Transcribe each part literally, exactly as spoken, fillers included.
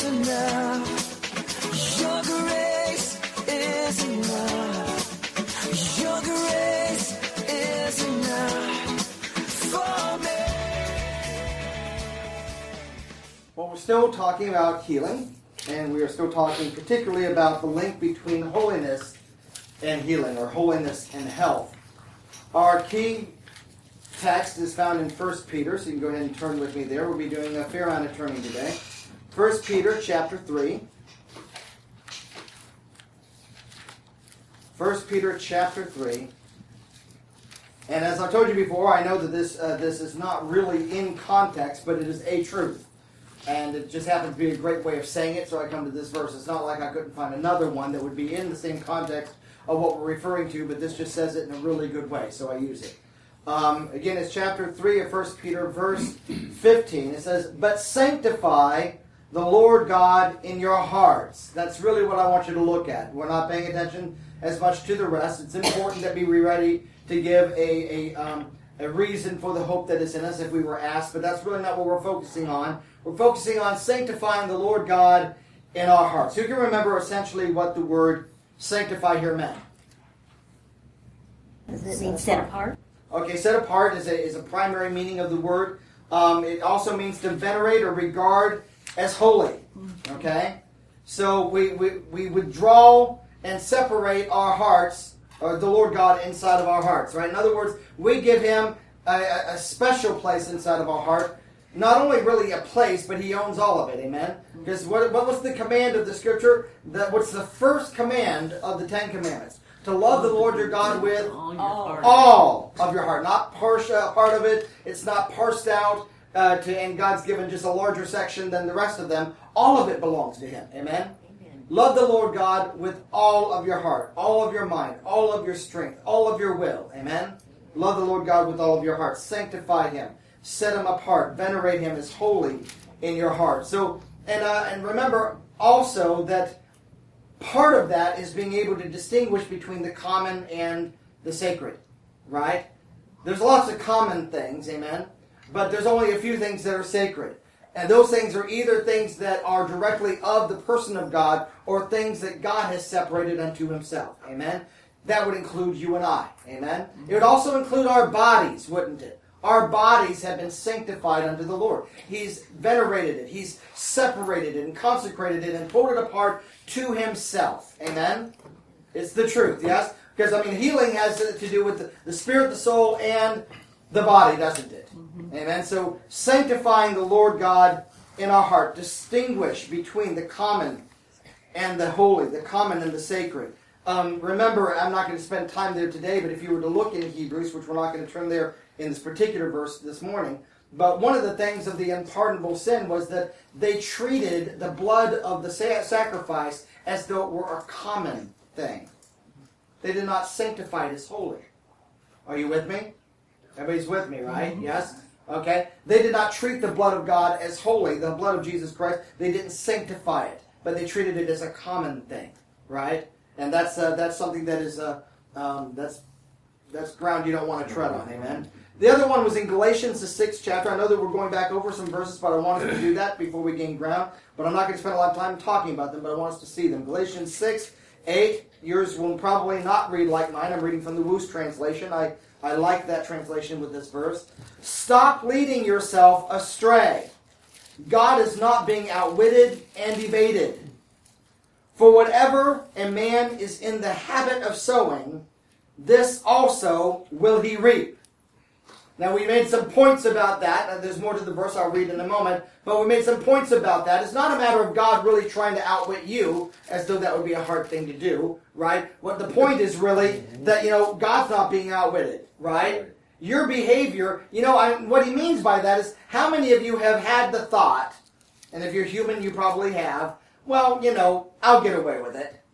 is enough. Your grace is enough. Your grace is enough for me. Well, we're still talking about healing, and we are still talking particularly about the link between holiness and healing, or holiness and health. Our key text is found in First Peter, so you can go ahead and turn with me there. We'll be doing a fair amount of turning today. First Peter chapter three. First Peter chapter three. And as I told you before, I know that this uh, this is not really in context, but it is a truth. And it just happens to be a great way of saying it, so I come to this verse. It's not like I couldn't find another one that would be in the same context of what we're referring to, but this just says it in a really good way, so I use it. Um, again, it's chapter three of First Peter, verse fifteen. It says, "But sanctify the Lord God in your hearts." That's really what I want you to look at. We're not paying attention as much to the rest. It's important that we be ready to give a, a, um, a reason for the hope that is in us if we were asked, but that's really not what we're focusing on. We're focusing on sanctifying the Lord God in our hearts. Who can remember essentially what the word sanctify here meant? Does it mean set apart? Okay, set apart is a, is a primary meaning of the word. Um, it also means to venerate or regard as holy. Okay? So we, we, we withdraw and separate our hearts, or the Lord God inside of our hearts. Right? In other words, we give Him a, a special place inside of our heart. Not only really a place, but He owns all of it. Amen? Because what, what was the command of the Scripture? That what's the first command of the Ten Commandments? To love the Lord your God with all, all of your heart. Not partial part of it. It's not parsed out, uh, to, and God's given just a larger section than the rest of them. All of it belongs to Him. Amen? Amen? Love the Lord God with all of your heart, all of your mind, all of your strength, all of your will. Amen? Love the Lord God with all of your heart. Sanctify Him. Set Him apart. Venerate Him as holy in your heart. So, and uh, and remember also that part of that is being able to distinguish between the common and the sacred, right? There's lots of common things, amen? But there's only a few things that are sacred. And those things are either things that are directly of the person of God or things that God has separated unto Himself, amen? That would include you and I, amen? It would also include our bodies, wouldn't it? Our bodies have been sanctified unto the Lord. He's venerated it. He's separated it and consecrated it and pulled it apart to Himself. Amen? It's the truth, yes? Because, I mean, healing has to do with the, the spirit, the soul, and the body, doesn't it? Mm-hmm. Amen? So, sanctifying the Lord God in our heart. Distinguish between the common and the holy, the common and the sacred. Um, remember, I'm not going to spend time there today, but if you were to look in Hebrews, which we're not going to turn there in this particular verse this morning, but one of the things of the unpardonable sin was that they treated the blood of the sacrifice as though it were a common thing. They did not sanctify it as holy. Are you with me? Everybody's with me, right? Mm-hmm. Yes? Okay. They did not treat the blood of God as holy, the blood of Jesus Christ. They didn't sanctify it, but they treated it as a common thing, right? And that's uh, that's something that is uh, um, that's that's ground you don't want to tread on. Amen. The other one was in Galatians, the sixth chapter. I know that we're going back over some verses, but I want us to do that before we gain ground. But I'm not going to spend a lot of time talking about them, but I want us to see them. Galatians six, eight. Yours will probably not read like mine. I'm reading from the Wuest translation. I, I like that translation with this verse. Stop leading yourself astray. God is not being outwitted and evaded. For whatever a man is in the habit of sowing, this also will he reap. Now, we made some points about that. And there's more to the verse I'll read in a moment. But we made some points about that. It's not a matter of God really trying to outwit you, as though that would be a hard thing to do, right? What the point is really that, you know, God's not being outwitted, right? Your behavior, you know, I, what he means by that is how many of you have had the thought, and if you're human, you probably have, well, you know, I'll get away with it.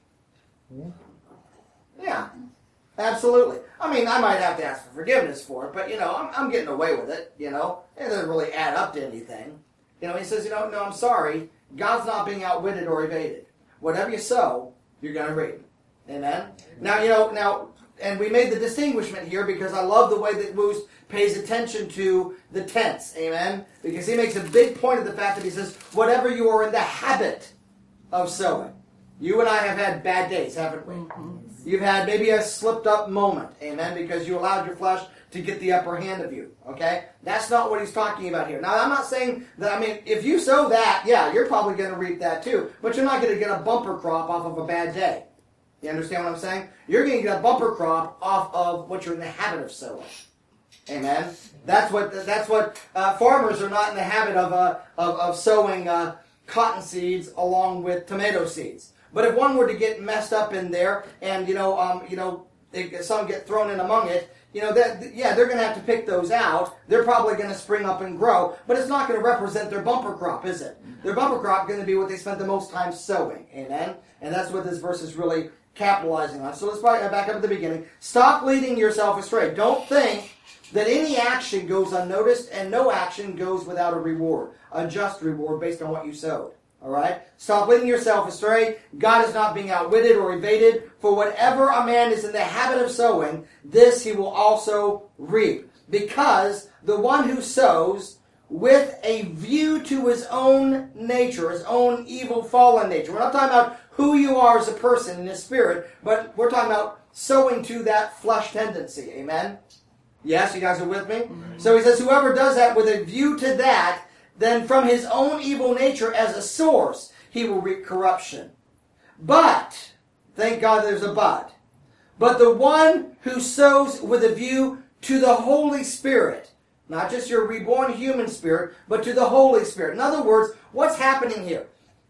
Yeah, absolutely. I mean, I might have to ask for forgiveness for it, but, you know, I'm, I'm getting away with it, you know. It doesn't really add up to anything. You know, he says, you know, no, I'm sorry. God's not being outwitted or evaded. Whatever you sow, you're going to reap. Amen? Now, you know, now, and we made the distinguishment here because I love the way that Moose pays attention to the tense, amen? Because he makes a big point of the fact that he says, whatever you are in the habit of sowing. You and I have had bad days, haven't we? Mm-hmm. You've had maybe a slipped up moment, amen, because you allowed your flesh to get the upper hand of you, okay? That's not what he's talking about here. Now, I'm not saying that, I mean, if you sow that, yeah, you're probably going to reap that too, but you're not going to get a bumper crop off of a bad day. You understand what I'm saying? You're going to get a bumper crop off of what you're in the habit of sowing. Amen? That's what that's what uh, farmers are not in the habit of uh, of, of sowing uh, cotton seeds along with tomato seeds. But if one were to get messed up in there, and you know, um, you know, they, some get thrown in among it, you know, that yeah, they're going to have to pick those out. They're probably going to spring up and grow, but it's not going to represent their bumper crop, is it? Their bumper crop is going to be what they spent the most time sowing. Amen. And that's what this verse is really capitalizing on. So let's back up at the beginning. Stop leading yourself astray. Don't think that any action goes unnoticed and no action goes without a reward, a just reward based on what you sowed. All right? Stop leading yourself astray. God is not being outwitted or evaded. For whatever a man is in the habit of sowing, this he will also reap. Because the one who sows with a view to his own nature, his own evil fallen nature. We're not talking about who you are as a person in his spirit, but we're talking about sowing to that flesh tendency. Amen? Yes, you guys are with me? Mm-hmm. So he says, whoever does that with a view to that, then from his own evil nature as a source, he will reap corruption. But, thank God there's a but, but the one who sows with a view to the Holy Spirit, not just your reborn human spirit, but to the Holy Spirit. In other words, what's happening here?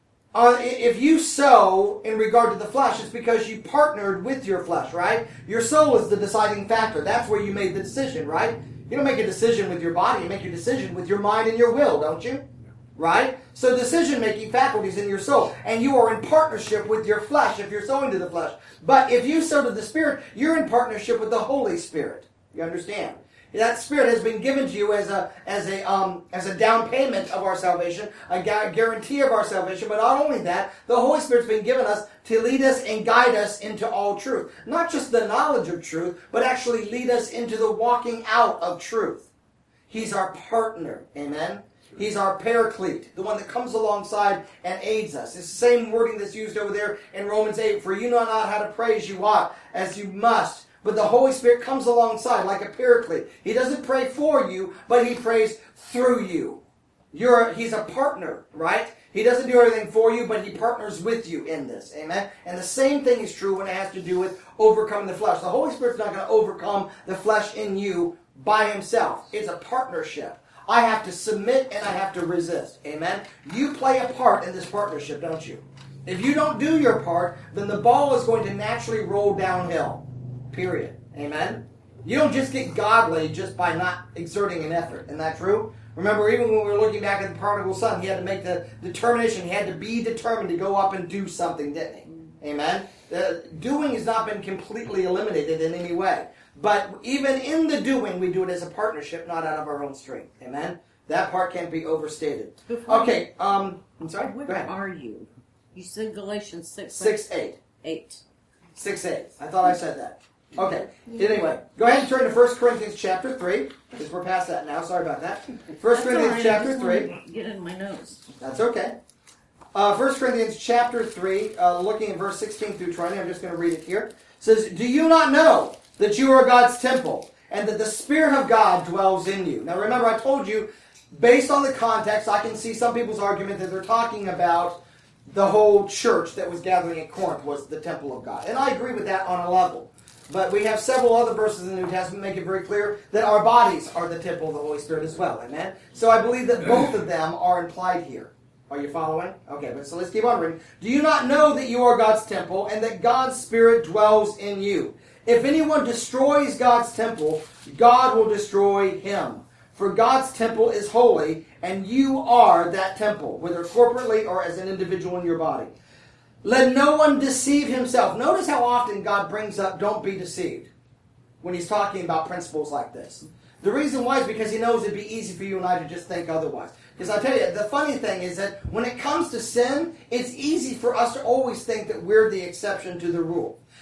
Uh, if you sow in regard to the flesh, it's because you partnered with your flesh, right? Your soul is the deciding factor. That's where you made the decision, right? You don't make a decision with your body. You make your decision with your mind and your will, don't you? Right? So decision-making faculties in your soul. And you are in partnership with your flesh if you're sowing to the flesh. But if you sow to the Spirit, you're in partnership with the Holy Spirit. You understand? That Spirit has been given to you as a as a um, as a down payment of our salvation, a gu- guarantee of our salvation. But not only that, the Holy Spirit's been given us to lead us and guide us into all truth. Not just the knowledge of truth, but actually lead us into the walking out of truth. He's our partner. Amen? He's our paraclete, the one that comes alongside and aids us. It's the same wording that's used over there in Romans eight. For you know not how to pray as you ought, as you must. But the Holy Spirit comes alongside like a paraclete. He doesn't pray for you, but he prays through you. You're, he's a partner, right? He doesn't do everything for you, but he partners with you in this. Amen? And the same thing is true when it has to do with overcoming the flesh. The Holy Spirit's not going to overcome the flesh in you by himself. It's a partnership. I have to submit and I have to resist. Amen? You play a part in this partnership, don't you? If you don't do your part, then the ball is going to naturally roll downhill. Period. Amen? You don't just get godly just by not exerting an effort. Isn't that true? Remember, even when we were looking back at the prodigal son, he had to make the determination. He had to be determined to go up and do something, didn't he? Amen? The doing has not been completely eliminated in any way. But even in the doing, we do it as a partnership, not out of our own strength. Amen? That part can't be overstated. Before okay, um, I'm sorry? Where Go ahead. are you? You said Galatians six. six eight. eight. six eight. I thought I said that. Okay. Anyway, go ahead and turn to First Corinthians chapter three, because we're past that now. Sorry about that. First Corinthians right. chapter three. Get in my notes. That's okay. Uh, First Corinthians chapter three, uh, looking at verse sixteen through twenty. I'm just going to read it here. It says, do you not know that you are God's temple, and that the Spirit of God dwells in you? Now remember, I told you, based on the context, I can see some people's argument that they're talking about the whole church that was gathering at Corinth was the temple of God. And I agree with that on a level. But we have several other verses in the New Testament that make it very clear that our bodies are the temple of the Holy Spirit as well. Amen? So I believe that both of them are implied here. Are you following? Okay, but so let's keep on reading. Do you not know that you are God's temple and that God's Spirit dwells in you? If anyone destroys God's temple, God will destroy him. For God's temple is holy, and you are that temple, whether corporately or as an individual in your body. Let no one deceive himself. Notice how often God brings up, don't be deceived, when he's talking about principles like this. The reason why is because he knows it'd be easy for you and I to just think otherwise. Because I tell you, the funny thing is that when it comes to sin, it's easy for us to always think that we're the exception to the rule.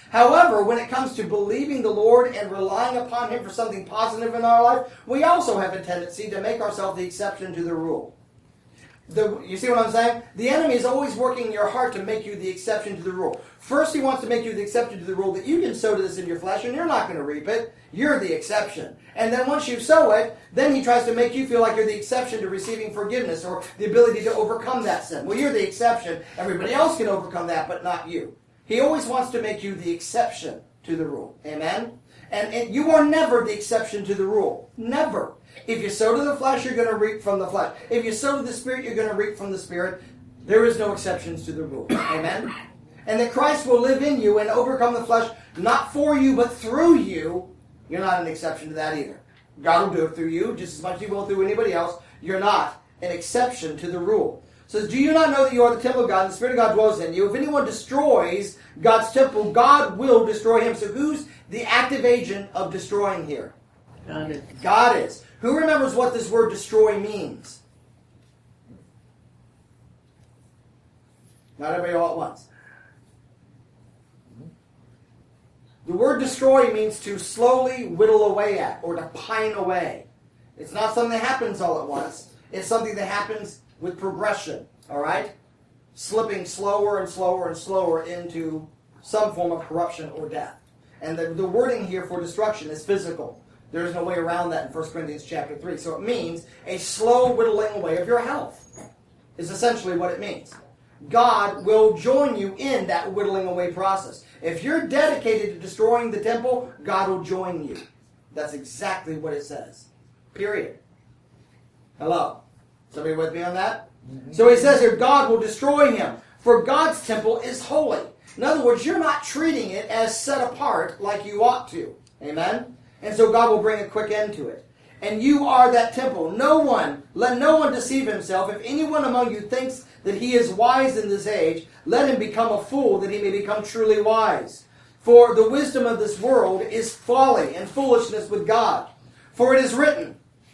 However, when it comes to believing the Lord and relying upon Him for something positive in our life, we also have a tendency to make ourselves the exception to the rule. The, you see what I'm saying? The enemy is always working in your heart to make you the exception to the rule. First, he wants to make you the exception to the rule that you can sow to this in your flesh and you're not going to reap it. You're the exception. And then once you sow it, then he tries to make you feel like you're the exception to receiving forgiveness or the ability to overcome that sin. Well, you're the exception. Everybody else can overcome that, but not you. He always wants to make you the exception to the rule. Amen? And, and you are never the exception to the rule. Never. If you sow to the flesh, you're going to reap from the flesh. If you sow to the Spirit, you're going to reap from the Spirit. There is no exceptions to the rule. Amen? And that Christ will live in you and overcome the flesh, not for you, but through you. You're not an exception to that either. God will do it through you just as much as He will through anybody else. You're not an exception to the rule. It says, do you not know that you are the temple of God and the Spirit of God dwells in you? If anyone destroys God's temple, God will destroy him. So who's the active agent of destroying here? God is. God is. Who remembers what this word destroy means? Not everybody all at once. The word destroy means to slowly whittle away at or to pine away. It's not something that happens all at once. It's something that happens with progression, all right? Slipping slower and slower and slower into some form of corruption or death. And the, the wording here for destruction is physical. There's no way around that in First Corinthians chapter three. So it means a slow whittling away of your health is essentially what it means. God will join you in that whittling away process. If you're dedicated to destroying the temple, God will join you. That's exactly what it says. Period. Hello? Somebody with me on that? Mm-hmm. So he says here, God will destroy him, for God's temple is holy. In other words, you're not treating it as set apart like you ought to. Amen? And so God will bring a quick end to it. And you are that temple. No one, let no one deceive himself. If anyone among you thinks that he is wise in this age, let him become a fool, that he may become truly wise. For the wisdom of this world is folly and foolishness with God. For it is written,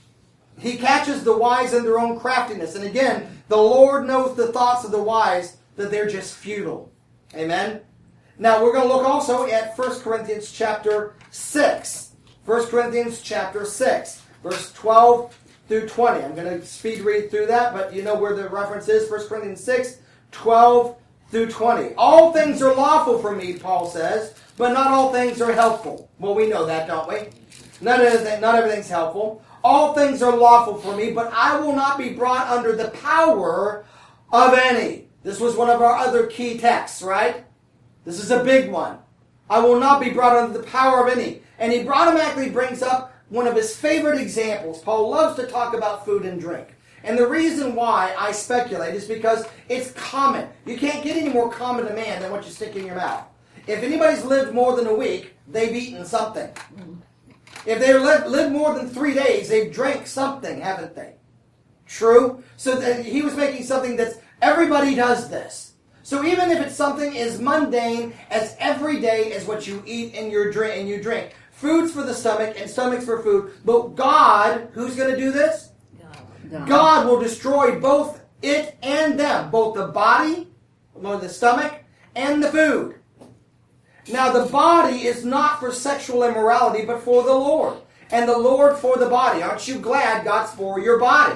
He catches the wise in their own craftiness. And again, the Lord knows the thoughts of the wise, that they're just futile. Amen? Now, we're going to look also at First Corinthians chapter six. First Corinthians chapter six, verse twelve through twenty. I'm going to speed read through that, but you know where the reference is. First Corinthians six, twelve through twenty. All things are lawful for me, Paul says, but not all things are helpful. Well, we know that, don't we? Not everything, not everything's helpful. All things are lawful for me, but I will not be brought under the power of any. This was one of our other key texts, right? This is a big one. I will not be brought under the power of any. And he automatically brings up one of his favorite examples. Paul loves to talk about food and drink. And the reason why I speculate is because it's common. You can't get any more common to man than what you stick in your mouth. If anybody's lived more than a week, they've eaten something. If they've lived, lived more than three days, they've drank something, haven't they? True? So that he was making something that's, everybody does this. So even if it's something as mundane as every day as what you eat and, your drink, and you drink. Food's for the stomach and stomach's for food. But God, who's going to do this? God. God will destroy both it and them. Both the body, or the stomach, and the food. Now the body is not for sexual immorality, but for the Lord. And the Lord for the body. Aren't you glad God's for your body?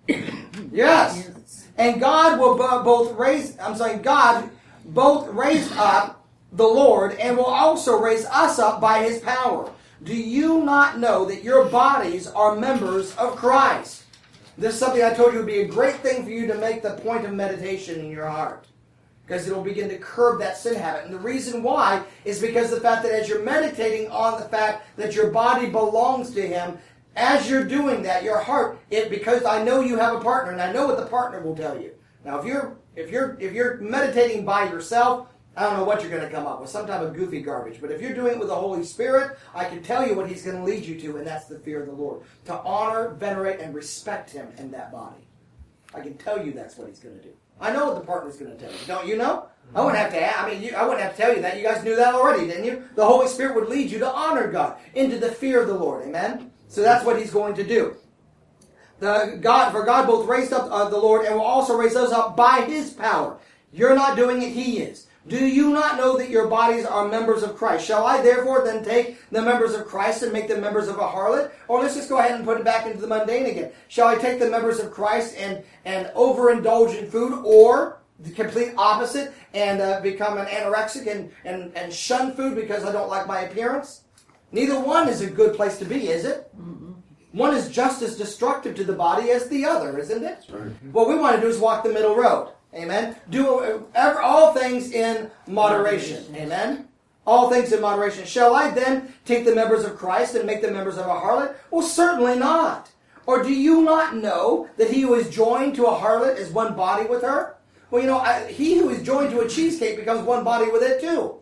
Yes. And God will both raise, I'm sorry, God both raise up the Lord and will also raise us up by His power. Do you not know that your bodies are members of Christ? This is something I told you would be a great thing for you to make the point of meditation in your heart. Because it will begin to curb that sin habit. And the reason why is because the fact that as you're meditating on the fact that your body belongs to Him, as you're doing that, your heart, it because I know you have a partner, and I know what the partner will tell you. Now, if you're if you're if you're meditating by yourself, I don't know what you're going to come up with, some type of goofy garbage. But if you're doing it with the Holy Spirit, I can tell you what He's going to lead you to, and that's the fear of the Lord. To honor, venerate, and respect Him in that body. I can tell you that's what He's going to do. I know what the partner's going to tell you. Don't you know? I wouldn't have to. I mean, you, I wouldn't have to tell you that. You guys knew that already, didn't you? The Holy Spirit would lead you to honor God, into the fear of the Lord. Amen. So that's what He's going to do. The God, for God both raised up uh, the Lord and will also raise us up by His power. You're not doing it; He is. Do you not know that your bodies are members of Christ? Shall I therefore then take the members of Christ and make them members of a harlot? Or let's just go ahead and put it back into the mundane again. Shall I take the members of Christ and, and overindulge in food, or the complete opposite and uh, become an anorexic and, and, and shun food because I don't like my appearance? Neither one is a good place to be, is it? Mm-hmm. One is just as destructive to the body as the other, isn't it? Right. What we want to do is walk the middle road. Amen. Do ever, all things in moderation. Amen. All things in moderation. Shall I then take the members of Christ and make them members of a harlot? Well, certainly not. Or do you not know that he who is joined to a harlot is one body with her? Well, you know, I, he who is joined to a cheesecake becomes one body with it too.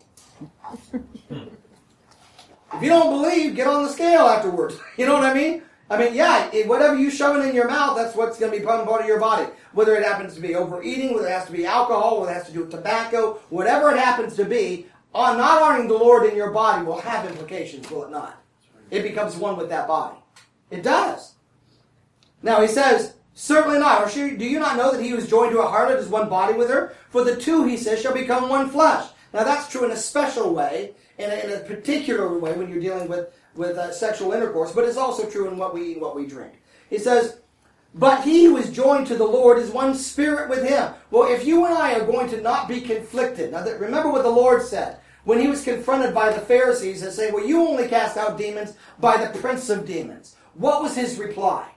If you don't believe, get on the scale afterwards. You know what I mean? I mean, yeah, it, whatever you shove it in your mouth, that's what's going to be part of your body. Whether it happens to be overeating, whether it has to be alcohol, whether it has to do with tobacco, whatever it happens to be, on not honoring the Lord in your body will have implications, will it not? It becomes one with that body. It does. Now, he says, certainly not. Or do you not know that he who is joined to a harlot is one body with her? For the two, he says, shall become one flesh. Now, that's true in a special way, in a, in a particular way when you're dealing with with uh, sexual intercourse, but it's also true in what we eat and what we drink. He says, but he who is joined to the Lord is one spirit with him. Well, if you and I are going to not be conflicted, now that, remember what the Lord said when he was confronted by the Pharisees and saying, well, you only cast out demons by the prince of demons. What was his reply?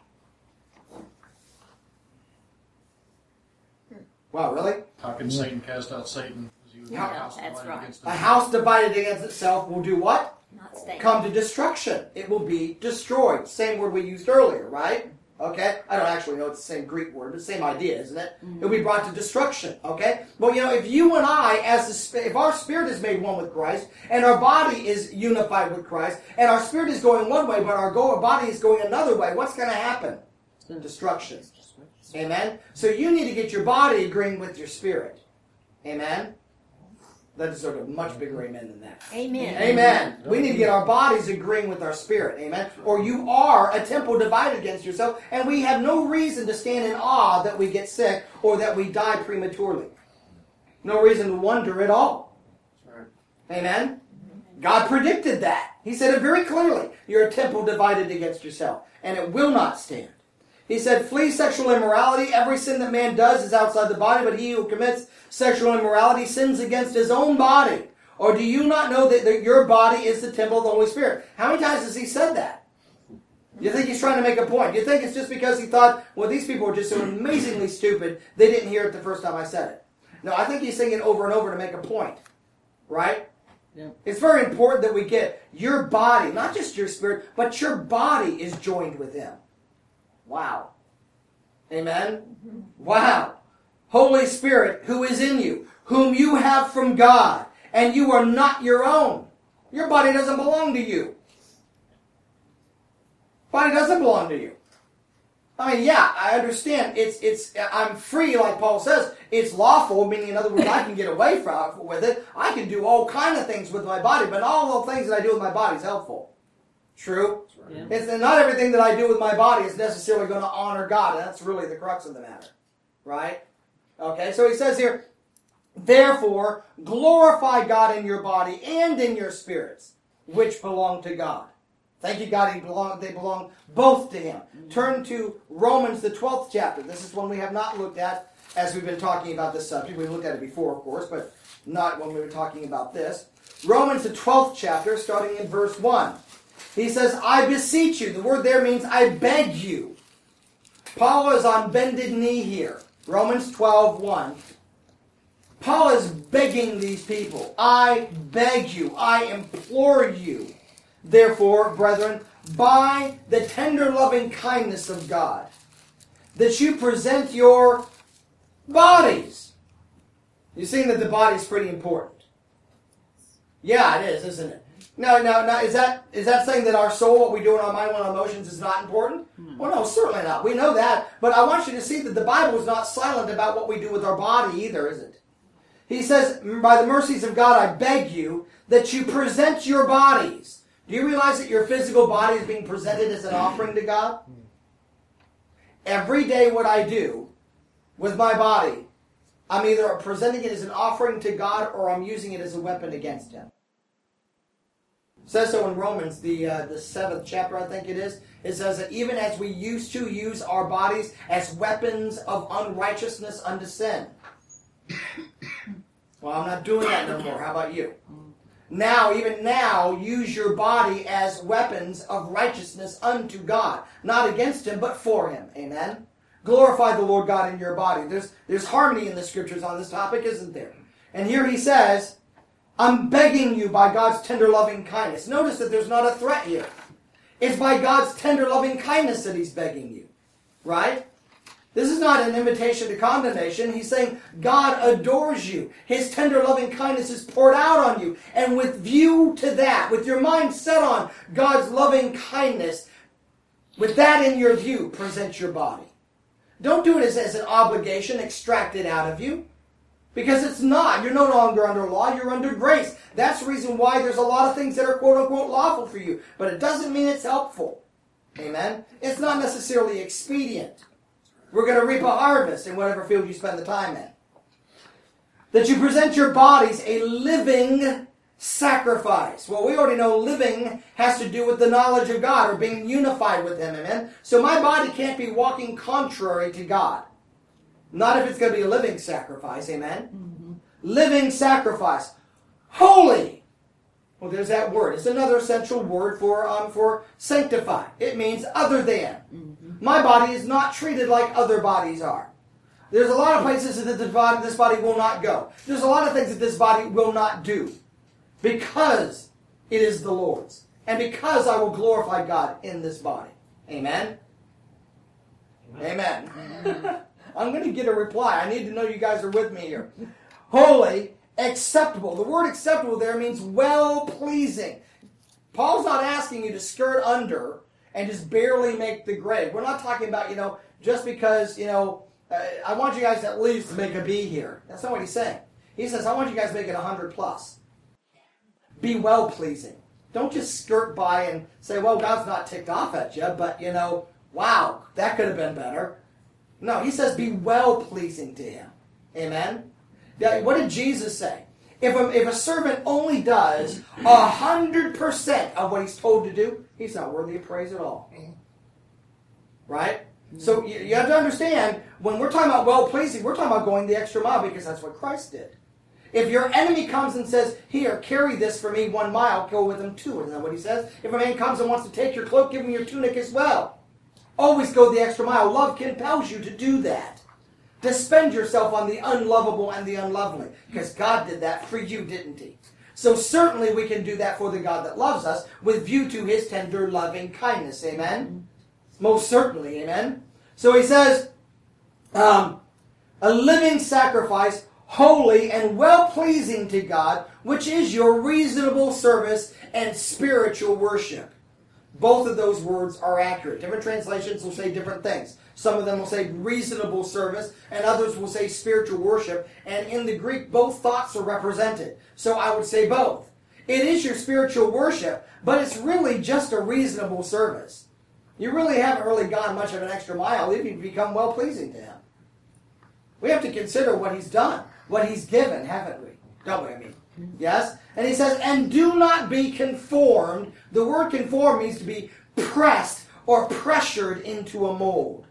Wow, really? How can Satan cast out Satan? Yeah, that's right. A house divided against itself will do what? Not stay. Come to destruction. It will be destroyed. Same word we used earlier, right? Okay? I don't actually know it's the same Greek word, but same idea, isn't it? Mm-hmm. It will be brought to destruction, okay? Well, you know, if you and I, as the, if our spirit is made one with Christ, and our body is unified with Christ, and our spirit is going one way, but our go- body is going another way, what's going to happen? Destruction. Amen? So you need to get your body agreeing with your spirit. Amen? That deserves a much bigger amen than that. Amen. Amen. We need to get our bodies agreeing with our spirit. Amen. Or you are a temple divided against yourself, and we have no reason to stand in awe that we get sick or that we die prematurely. No reason to wonder at all. Amen. God predicted that. He said it very clearly. You're a temple divided against yourself, and it will not stand. He said, flee sexual immorality. Every sin that man does is outside the body, but he who commits sexual immorality sins against his own body. Or do you not know that, that your body is the temple of the Holy Spirit? How many times has he said that? Do you think he's trying to make a point? Do you think it's just because he thought, well, these people are just so amazingly stupid, they didn't hear it the first time I said it? No, I think he's saying it over and over to make a point. Right? Yeah. It's very important that we get your body, not just your spirit, but your body is joined with him. Wow. Amen? Wow. Holy Spirit, who is in you, whom you have from God, and you are not your own. Your body doesn't belong to you. Body doesn't belong to you. I mean, yeah, I understand. It's it's. I'm free, like Paul says. It's lawful, meaning, in other words, I can get away from with it. I can do all kind of things with my body, but all the things that I do with my body is helpful. True? Yeah. It's not everything that I do with my body is necessarily going to honor God, and that's really the crux of the matter. Right? Okay, so he says here, therefore, glorify God in your body and in your spirits, which belong to God. Thank you, God, he belong, they belong both to him. Mm-hmm. Turn to Romans, the twelfth chapter. This is one we have not looked at as we've been talking about this subject. We've looked at it before, of course, but not when we were talking about this. Romans, the twelfth chapter, starting in verse one. He says, I beseech you. The word there means I beg you. Paul is on bended knee here. Romans twelve one. Paul is begging these people. I beg you. I implore you. Therefore, brethren, by the tender loving kindness of God, that you present your bodies. You've seen that the body is pretty important. Yeah, it is, isn't it? Now, now, now, is that is that saying that our soul, what we do in our mind, and our emotions, is not important? Mm. Well, no, certainly not. We know that. But I want you to see that the Bible is not silent about what we do with our body either, is it? He says, by the mercies of God, I beg you that you present your bodies. Do you realize that your physical body is being presented as an offering to God? Every day what I do with my body I'm either presenting it as an offering to God or I'm using it as a weapon against Him. It says so in Romans, the uh, the seventh chapter, I think it is. It says that even as we used to use our bodies as weapons of unrighteousness unto sin. Well, I'm not doing that no more. How about you? Now, even now, use your body as weapons of righteousness unto God. Not against Him, but for Him. Amen? Glorify the Lord God in your body. There's, there's harmony in the Scriptures on this topic, isn't there? And here he says, I'm begging you by God's tender loving kindness. Notice that there's not a threat here. It's by God's tender loving kindness that He's begging you. Right? This is not an invitation to condemnation. He's saying God adores you. His tender loving kindness is poured out on you. And with view to that, with your mind set on God's loving kindness, with that in your view, present your body. Don't do it as, as an obligation extracted out of you. Because it's not. You're no longer under law. You're under grace. That's the reason why there's a lot of things that are quote-unquote lawful for you. But it doesn't mean it's helpful. Amen? It's not necessarily expedient. We're going to reap a harvest in whatever field you spend the time in. That you present your bodies a living sacrifice. Well, we already know living has to do with the knowledge of God or being unified with Him. Amen? So my body can't be walking contrary to God. Not if it's going to be a living sacrifice. Amen? Mm-hmm. Living sacrifice. Holy. Well, there's that word. It's another essential word for um, for sanctify. It means other than. Mm-hmm. My body is not treated like other bodies are. There's a lot of places that this body, this body will not go. There's a lot of things that this body will not do. Because it is the Lord's. And because I will glorify God in this body. Amen? Amen. Amen. I'm going to get a reply. I need to know you guys are with me here. Holy, acceptable. The word acceptable there means well-pleasing. Paul's not asking you to skirt under and just barely make the grade. We're not talking about, you know, just because, you know, uh, I want you guys at least to make a B here. That's not what he's saying. He says, I want you guys to make it one hundred plus. Be well-pleasing. Don't just skirt by and say, well, God's not ticked off at you, but, you know, wow, that could have been better. No, he says be well-pleasing to Him. Amen? Now, what did Jesus say? If a, if a servant only does one hundred percent of what he's told to do, he's not worthy of praise at all. Right? So you, you have to understand, when we're talking about well-pleasing, we're talking about going the extra mile because that's what Christ did. If your enemy comes and says, here, carry this for me one mile, go with him two. Isn't that what he says? If a man comes and wants to take your cloak, give him your tunic as well. Always go the extra mile. Love compels you to do that. To spend yourself on the unlovable and the unlovely. Because God did that for you, didn't He? So certainly we can do that for the God that loves us with view to His tender loving kindness. Amen? Most certainly. Amen? So he says, um, a living sacrifice, holy and well-pleasing to God, which is your reasonable service and spiritual worship. Both of those words are accurate. Different translations will say different things. Some of them will say reasonable service, and others will say spiritual worship. And in the Greek, both thoughts are represented. So I would say both. It is your spiritual worship, but it's really just a reasonable service. You really haven't really gone much of an extra mile if you become well-pleasing to Him. We have to consider what He's done, what He's given, haven't we? Don't we, I mean? Yes? And he says, and do not be conformed. The word conform means to be pressed or pressured into a mold.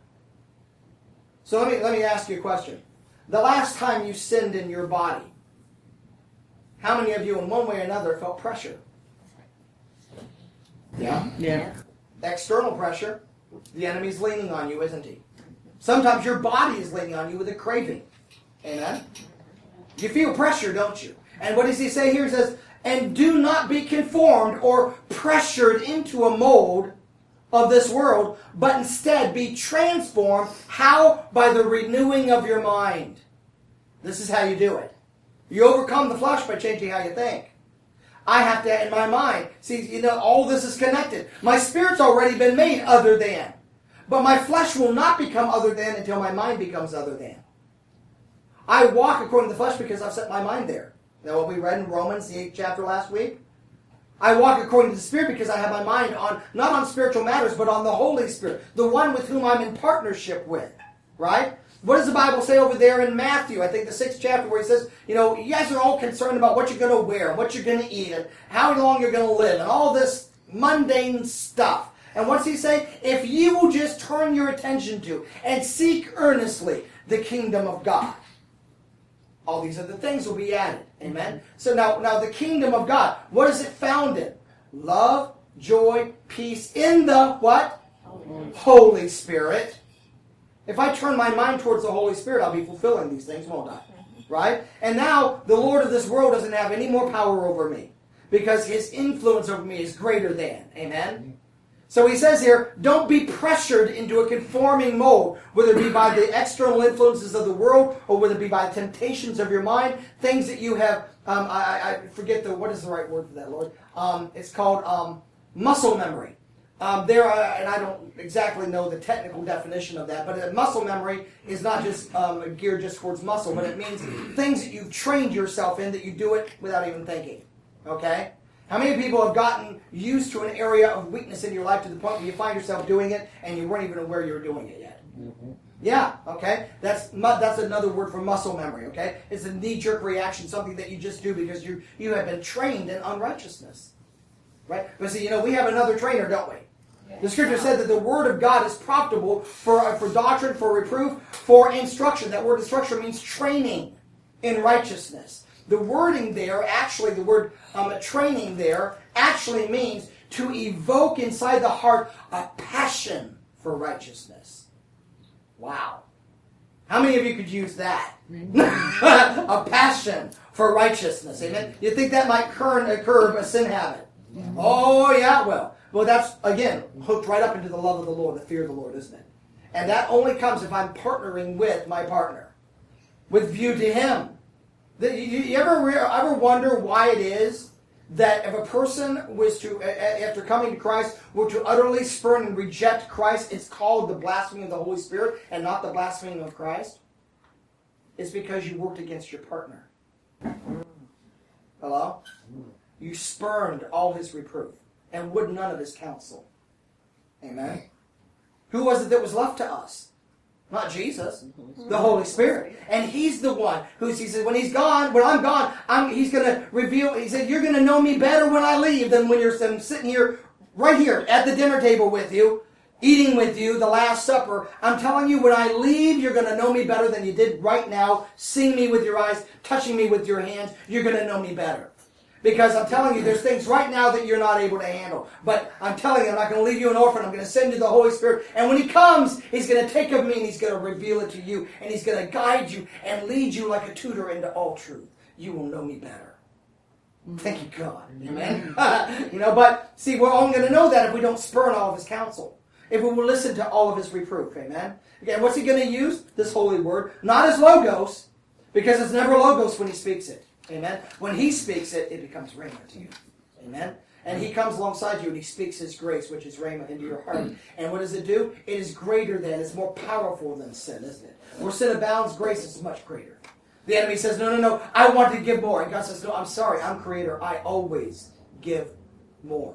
So let me, let me ask you a question. The last time you sinned in your body, how many of you in one way or another felt pressure? Yeah? Yeah. External pressure. The enemy's leaning on you, isn't he? Sometimes your body is leaning on you with a craving. Amen? You feel pressure, don't you? And what does he say here? He says, and do not be conformed or pressured into a mold of this world, but instead be transformed. How? By the renewing of your mind. This is how you do it. You overcome the flesh by changing how you think. I have to, in my mind, see, you know, all this is connected. My spirit's already been made other than. But my flesh will not become other than until my mind becomes other than. I walk according to the flesh because I've set my mind there. Now, what we read in Romans, the eighth chapter last week. I walk according to the Spirit because I have my mind on, not on spiritual matters, but on the Holy Spirit. The one with whom I'm in partnership with. Right? What does the Bible say over there in Matthew? I think the sixth chapter where he says, you know, you guys are all concerned about what you're going to wear, and what you're going to eat, and how long you're going to live, and all this mundane stuff. And what's he say? If you will just turn your attention to and seek earnestly the kingdom of God, all these other things will be added. Amen? So now, now the kingdom of God, what is it found in? Love, joy, peace in the what? Holy, Holy Spirit. If I turn my mind towards the Holy Spirit, I'll be fulfilling these things, won't I? Right? And now, the Lord of this world doesn't have any more power over me, because his influence over me is greater than. Amen? So he says here, don't be pressured into a conforming mold, whether it be by the external influences of the world, or whether it be by the temptations of your mind, things that you have, um, I, I forget the, what is the right word for that, Lord? Um, it's called um, muscle memory. Um, there, are, and I don't exactly know the technical definition of that, but muscle memory is not just um, geared just towards muscle, but it means things that you've trained yourself in that you do it without even thinking. Okay? How many people have gotten used to an area of weakness in your life to the point where you find yourself doing it and you weren't even aware you were doing it yet? Mm-hmm. Yeah, okay? That's that's another word for muscle memory, okay? It's a knee-jerk reaction, something that you just do because you you have been trained in unrighteousness. Right? But see, you know, we have another trainer, don't we? Yeah. The scripture said that the word of God is profitable for, uh, for doctrine, for reproof, for instruction. That word instruction means training in righteousness. The wording there, actually, the word um, training there, actually means to evoke inside the heart a passion for righteousness. Wow. How many of you could use that? A passion for righteousness. Amen? You think that might curb, uh, curb a sin habit? Mm-hmm. Oh, yeah, well. Well, that's, again, hooked right up into the love of the Lord, the fear of the Lord, isn't it? And that only comes if I'm partnering with my partner, with view to him. You ever ever wonder why it is that if a person was to, after coming to Christ, were to utterly spurn and reject Christ, it's called the blasphemy of the Holy Spirit and not the blasphemy of Christ? It's because you worked against your partner. Hello? You spurned all his reproof and would none of his counsel. Amen? Who was it that was left to us? Not Jesus, the Holy Spirit. And he's the one who, he said, when he's gone, when I'm gone, I'm, he's going to reveal, he said, you're going to know me better when I leave than when you're sitting here, right here, at the dinner table with you, eating with you, the Last Supper. I'm telling you, when I leave, you're going to know me better than you did right now, seeing me with your eyes, touching me with your hands. You're going to know me better. Because I'm telling you, there's things right now that you're not able to handle. But I'm telling you, I'm not going to leave you an orphan. I'm going to send you the Holy Spirit. And when he comes, he's going to take of me and he's going to reveal it to you. And he's going to guide you and lead you like a tutor into all truth. You will know me better. Thank you, God. Amen. You know, but see, we're only going to know that if we don't spurn all of his counsel. If we will listen to all of his reproof. Amen. Again, what's he going to use? This holy word. Not as logos, because it's never logos when he speaks it. Amen. When he speaks it, it becomes rhema to you. Amen. And he comes alongside you and he speaks his grace, which is rhema, into your heart. And what does it do? It is greater than, it's more powerful than sin, isn't it? Where sin abounds, grace is much greater. The enemy says, no, no, no, I want to give more. And God says, no, I'm sorry, I'm creator. I always give more.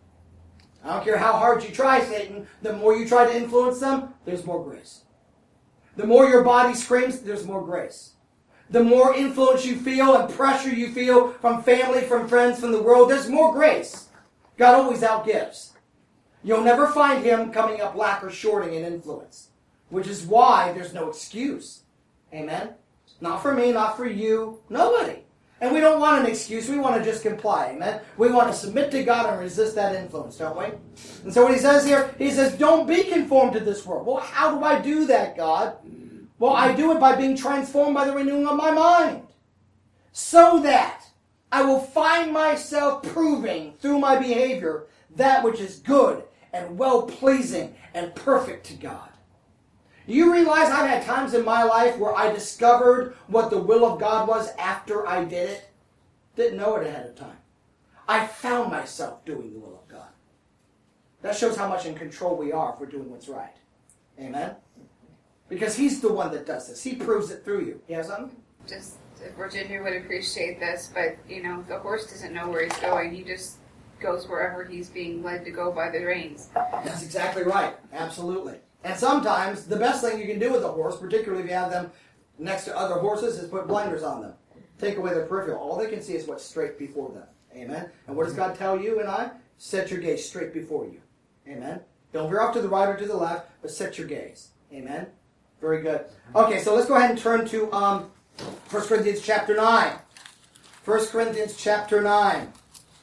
I don't care how hard you try, Satan. The more you try to influence them, there's more grace. The more your body screams, there's more grace. The more influence you feel and pressure you feel from family, from friends, from the world, there's more grace. God always outgives. You'll never find him coming up lack or shorting in influence, which is why there's no excuse. Amen? Not for me, not for you, nobody. And we don't want an excuse. We want to just comply. Amen? We want to submit to God and resist that influence, don't we? And so what he says here, he says, don't be conformed to this world. Well, how do I do that, God? Well, I do it by being transformed by the renewing of my mind, so that I will find myself proving through my behavior that which is good and well-pleasing and perfect to God. Do you realize I've had times in my life where I discovered what the will of God was after I did it? Didn't know it ahead of time. I found myself doing the will of God. That shows how much in control we are if we're doing what's right. Amen? Because he's the one that does this. He proves it through you. You have something? Just, Virginia would appreciate this, but, you know, the horse doesn't know where he's going. He just goes wherever he's being led to go by the reins. That's exactly right. Absolutely. And sometimes the best thing you can do with a horse, particularly if you have them next to other horses, is put blinders on them. Take away their peripheral. All they can see is what's straight before them. Amen? And what does God tell you and I? Set your gaze straight before you. Amen? Don't veer off to the right or to the left, but set your gaze. Amen? Very good. Okay, so let's go ahead and turn to um, First Corinthians chapter nine. First Corinthians chapter nine.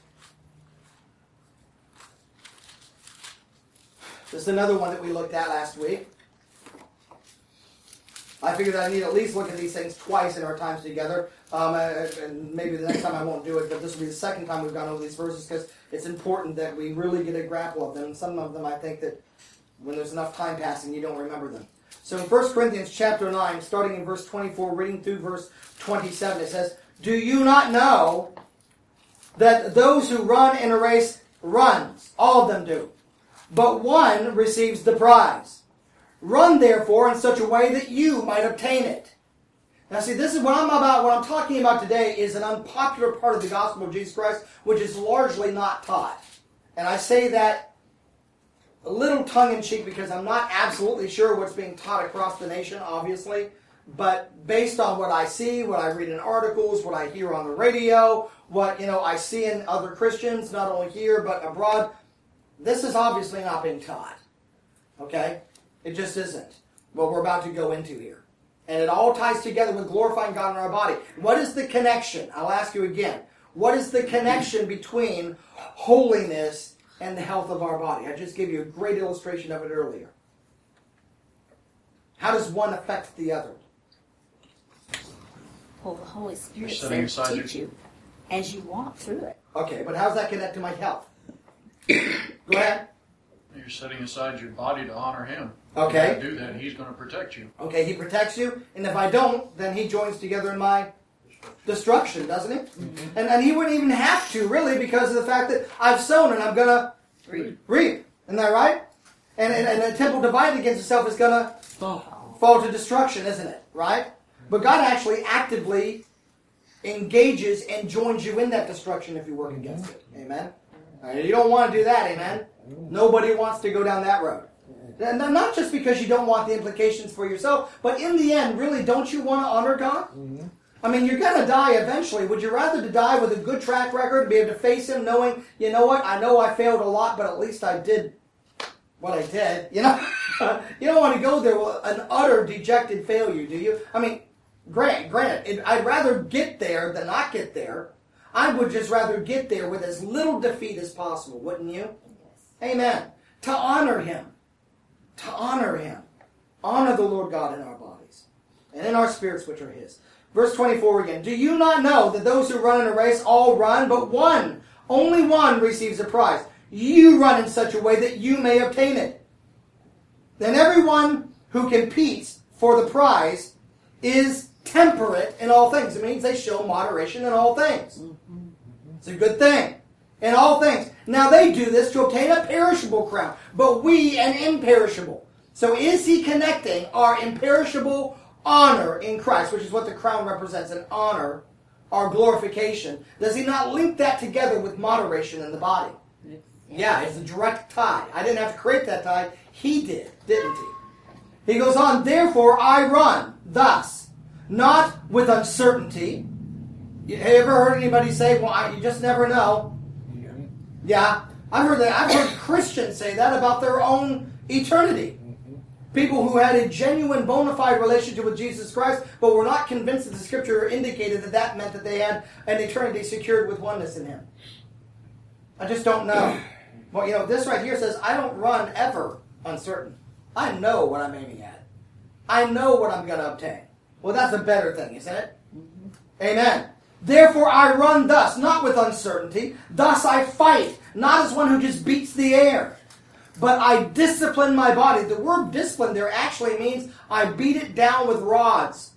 This is another one that we looked at last week. I figured I need to at least look at these things twice in our times together. Um, and maybe the next time I won't do it, but this will be the second time we've gone over these verses because it's important that we really get a grapple of them. Some of them I think that when there's enough time passing, you don't remember them. So in First Corinthians chapter nine, starting in verse twenty-four, reading through verse twenty-seven, it says, "Do you not know that those who run in a race runs, all of them do, but one receives the prize? Run therefore in such a way that you might obtain it." Now see, this is what I'm about, what I'm talking about today is an unpopular part of the gospel of Jesus Christ, which is largely not taught. And I say that a little tongue-in-cheek because I'm not absolutely sure what's being taught across the nation, obviously. But based on what I see, what I read in articles, what I hear on the radio, what you know I see in other Christians, not only here but abroad, this is obviously not being taught. Okay? It just isn't what we're about to go into here. And it all ties together with glorifying God in our body. What is the connection? I'll ask you again. What is the connection between holiness and the health of our body? I just gave you a great illustration of it earlier. How does one affect the other? Well, the Holy Spirit You're setting said aside teach your- you as you walk through it. Okay, but how does that connect to my health? Go ahead. You're setting aside your body to honor Him. Okay. If you do that, He's going to protect you. Okay, He protects you, and if I don't, then He joins together in my destruction, doesn't He? Mm-hmm. And, and He wouldn't even have to, really, because of the fact that I've sown and I'm going to Reap. reap. Isn't that right? And, and, and a temple divided against itself is going to Oh. fall to destruction, isn't it? Right? But God actually actively engages and joins you in that destruction if you work against it. Amen? All right, you don't want to do that, amen? Nobody wants to go down that road. And not just because you don't want the implications for yourself, but in the end, really, don't you want to honor God? Mm-hmm. I mean, you're going to die eventually. Would you rather to die with a good track record and be able to face Him knowing, you know what, I know I failed a lot, but at least I did what I did? You know? You don't want to go there with an utter dejected failure, do you? I mean, grant, granted, I'd rather get there than not get there. I would just rather get there with as little defeat as possible, wouldn't you? Yes. Amen. To honor Him. To honor Him. Honor the Lord God in our bodies and in our spirits which are His. Verse twenty-four again. "Do you not know that those who run in a race all run, but one, only one receives a prize? You run in such a way that you may obtain it. Then everyone who competes for the prize is temperate in all things." It means they show moderation in all things. It's a good thing. In all things. Now they do this to obtain a perishable crown, but we an imperishable. So is He connecting our imperishable honor in Christ, which is what the crown represents, an honor, our glorification? Does He not link that together with moderation in the body? Yeah, it's a direct tie. I didn't have to create that tie. He did, didn't He? He goes on, "Therefore I run thus, not with uncertainty." You ever heard anybody say, "Well, I, you just never know"? Yeah, I've heard that. I've heard Christians say that about their own eternity. People who had a genuine, bona fide relationship with Jesus Christ, but were not convinced that the Scripture indicated that that meant that they had an eternity secured with oneness in Him. I just don't know. Well, you know, this right here says, I don't run ever uncertain. I know what I'm aiming at. I know what I'm going to obtain. Well, that's a better thing, isn't it? Mm-hmm. Amen. "Therefore I run thus, not with uncertainty. Thus I fight, not as one who just beats the air. But I discipline my body." The word discipline there actually means I beat it down with rods.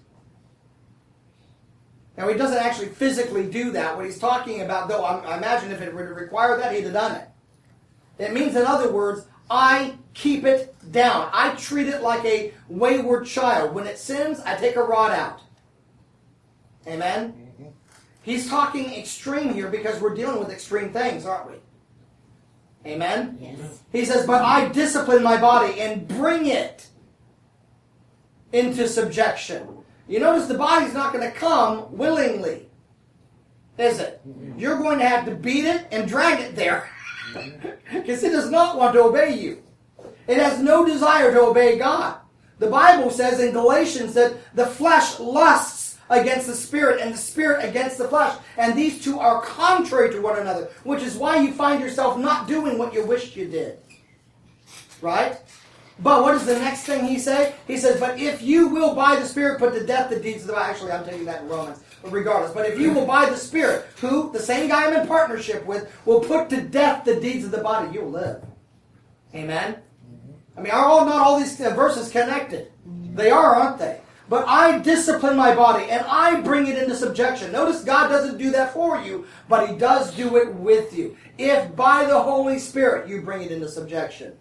Now, He doesn't actually physically do that. What He's talking about, though, I imagine if it would require that, He'd have done it. It means, in other words, I keep it down. I treat it like a wayward child. When it sins, I take a rod out. Amen? Mm-hmm. He's talking extreme here because we're dealing with extreme things, aren't we? Amen? Yes. He says, but I discipline my body and bring it into subjection. You notice the body's not going to come willingly, is it? You're going to have to beat it and drag it there. Because it does not want to obey you. It has no desire to obey God. The Bible says in Galatians that the flesh lusts against the spirit and the spirit against the flesh. And these two are contrary to one another, which is why you find yourself not doing what you wished you did. Right? But what does the next thing he say? He says, but if you will by the Spirit put to death the deeds of the body. Actually, I'm taking that in Romans. But regardless. But if you will by the Spirit, who, the same guy I'm in partnership with, will put to death the deeds of the body, you'll live. Amen? I mean, are all not all these verses connected? They are, aren't they? But I discipline my body, and I bring it into subjection. Notice God doesn't do that for you, but He does do it with you. If by the Holy Spirit you bring it into subjection.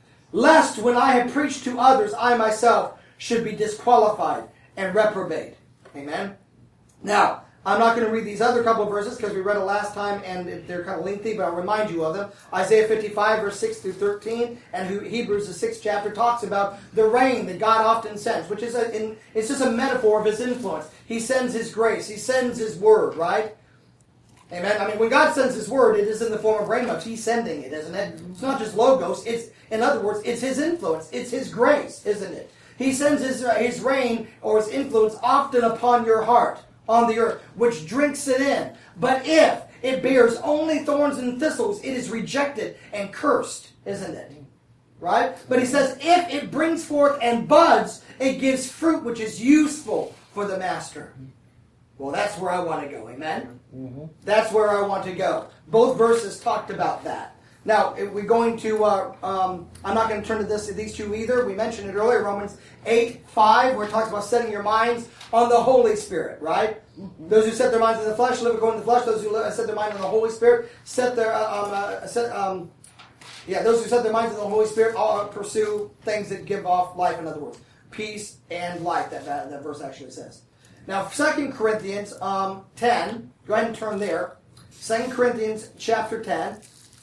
Lest when I have preached to others, I myself should be disqualified and reprobate. Amen? Now, I'm not going to read these other couple of verses because we read it last time and they're kind of lengthy, but I'll remind you of them. Isaiah fifty-five, verse six through thirteen, and Hebrews, the sixth chapter, talks about the rain that God often sends, which is a, in, it's just a metaphor of His influence. He sends His grace. He sends His word, right? Amen? I mean, when God sends His word, it is in the form of rainbows. He's sending it, isn't it? It's not just logos. It's, in other words, it's His influence. It's His grace, isn't it? He sends His, uh, his rain or His influence often upon your heart, on the earth, which drinks it in. But if it bears only thorns and thistles, it is rejected and cursed, isn't it? Right? But he says, if it brings forth and buds, it gives fruit which is useful for the master. Well, that's where I want to go, amen? Mm-hmm. That's where I want to go. Both verses talked about that. Now, if we're going to, uh, um, I'm not going to turn to this, these two either. We mentioned it earlier, Romans eight five, where it talks about setting your minds on the Holy Spirit, right? Mm-hmm. Those who set their minds on the flesh live according to the flesh. Those who live, set their mind on the Holy Spirit set their, uh, um, uh, set, um, yeah, those who set their minds on the Holy Spirit all pursue things that give off life, in other words. Peace and life, that, that, that verse actually says. Now, Second Corinthians um, ten, go ahead and turn there. Second Corinthians chapter ten.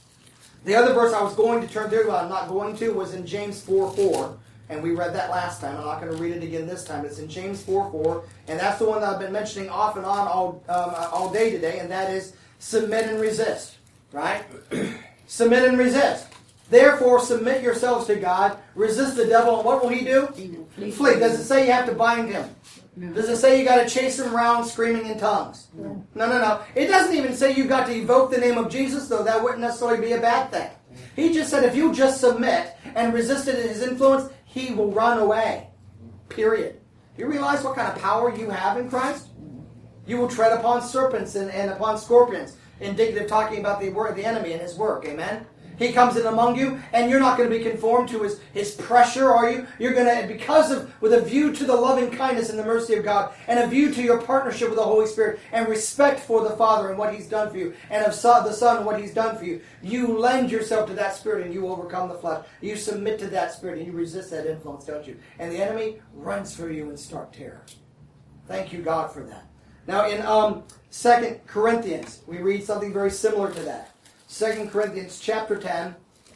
The other verse I was going to turn to, but I'm not going to, was in James four four. And we read that last time. I'm not going to read it again this time. It's in James four four. And that's the one that I've been mentioning off and on all, um, all day today. And that is submit and resist. Right? Submit and resist. Therefore, submit yourselves to God. Resist the devil. And what will he do? Flee. Flee. Does it say you have to bind him? No. Does it say you got to chase him around screaming in tongues? No. no, no, no. It doesn't even say you got to evoke the name of Jesus, though that wouldn't necessarily be a bad thing. He just said if you just submit and resist his influence, he will run away. Period. Do you realize what kind of power you have in Christ? You will tread upon serpents and, and upon scorpions. Indicative talking about the work of the enemy and his work. Amen? He comes in among you, and you're not going to be conformed to his, his pressure, are you? You're going to, because of, with a view to the loving kindness and the mercy of God, and a view to your partnership with the Holy Spirit, and respect for the Father and what He's done for you, and of the Son and what He's done for you, you lend yourself to that Spirit, and you overcome the flesh. You submit to that Spirit, and you resist that influence, don't you? And the enemy runs for you in stark terror. Thank you, God, for that. Now, in um, Second Corinthians, we read something very similar to that. Second Corinthians chapter ten,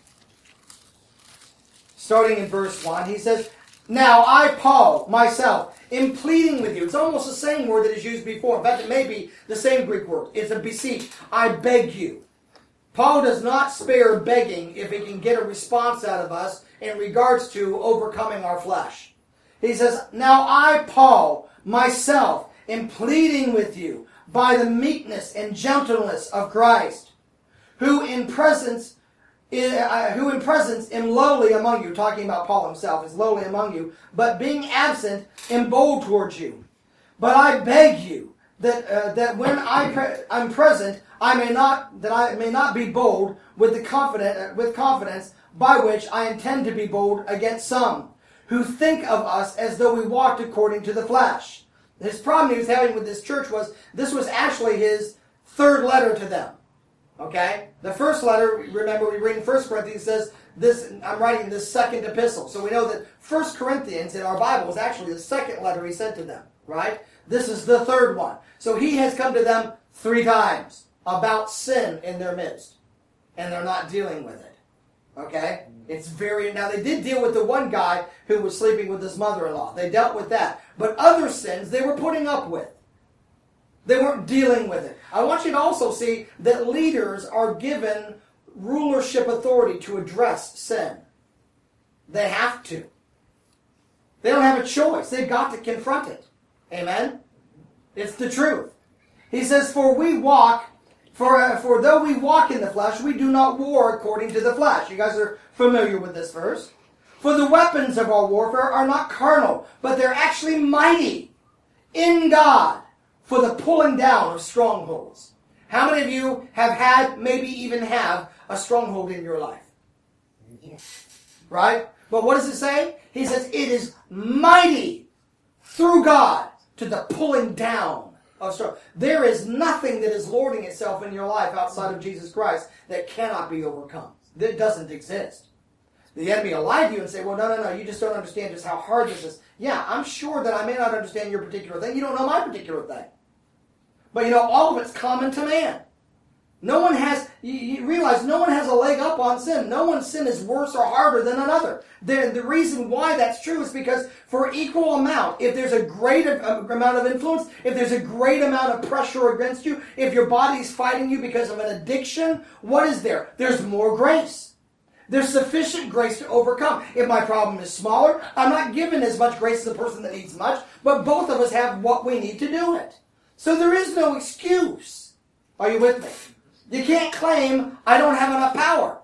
starting in verse one, he says, now I, Paul, myself, am pleading with you. It's almost the same word that is used before. In fact, it may be the same Greek word. It's a beseech. I beg you. Paul does not spare begging if he can get a response out of us in regards to overcoming our flesh. He says, now I, Paul, myself, am pleading with you by the meekness and gentleness of Christ, who in presence, uh, who in presence am lowly among you. Talking about Paul himself is lowly among you, but being absent am bold towards you. But I beg you that uh, that when I pre- I'm present, I may not that I may not be bold with the confident uh, with confidence by which I intend to be bold against some who think of us as though we walked according to the flesh. His problem he was having with this church was this was actually his third letter to them. Okay? The first letter, remember we read in First Corinthians, says, this. I'm writing this second epistle. So we know that First Corinthians in our Bible is actually the second letter he sent to them. Right? This is the third one. So he has come to them three times about sin in their midst. And they're not dealing with it. Okay? It's very... Now, they did deal with the one guy who was sleeping with his mother-in-law. They dealt with that. But other sins, they were putting up with. They weren't dealing with it. I want you to also see that leaders are given rulership authority to address sin. They have to. They don't have a choice. They've got to confront it. Amen? It's the truth. He says, For we walk, for, uh, for though we walk in the flesh, we do not war according to the flesh. You guys are familiar with this verse. For the weapons of our warfare are not carnal, but they're actually mighty in God for the pulling down of strongholds. How many of you have had, maybe even have, a stronghold in your life? Yes. Right? But what does it say? He says it is mighty through God to the pulling down of strongholds. There is nothing that is lording itself in your life outside of Jesus Christ that cannot be overcome. That doesn't exist. The enemy will lie to you and say, well, no, no, no, you just don't understand just how hard this is. Yeah, I'm sure that I may not understand your particular thing. You don't know my particular thing. But you know, all of it's common to man. No one has, you, you realize no one has a leg up on sin. No one's sin is worse or harder than another. The, the reason why that's true is because for equal amount, if there's a great amount of influence, if there's a great amount of pressure against you, if your body's fighting you because of an addiction, what is there? There's more grace. There's sufficient grace to overcome. If my problem is smaller, I'm not given as much grace as the person that needs much, but both of us have what we need to do it. So there is no excuse. Are you with me? You can't claim, I don't have enough power.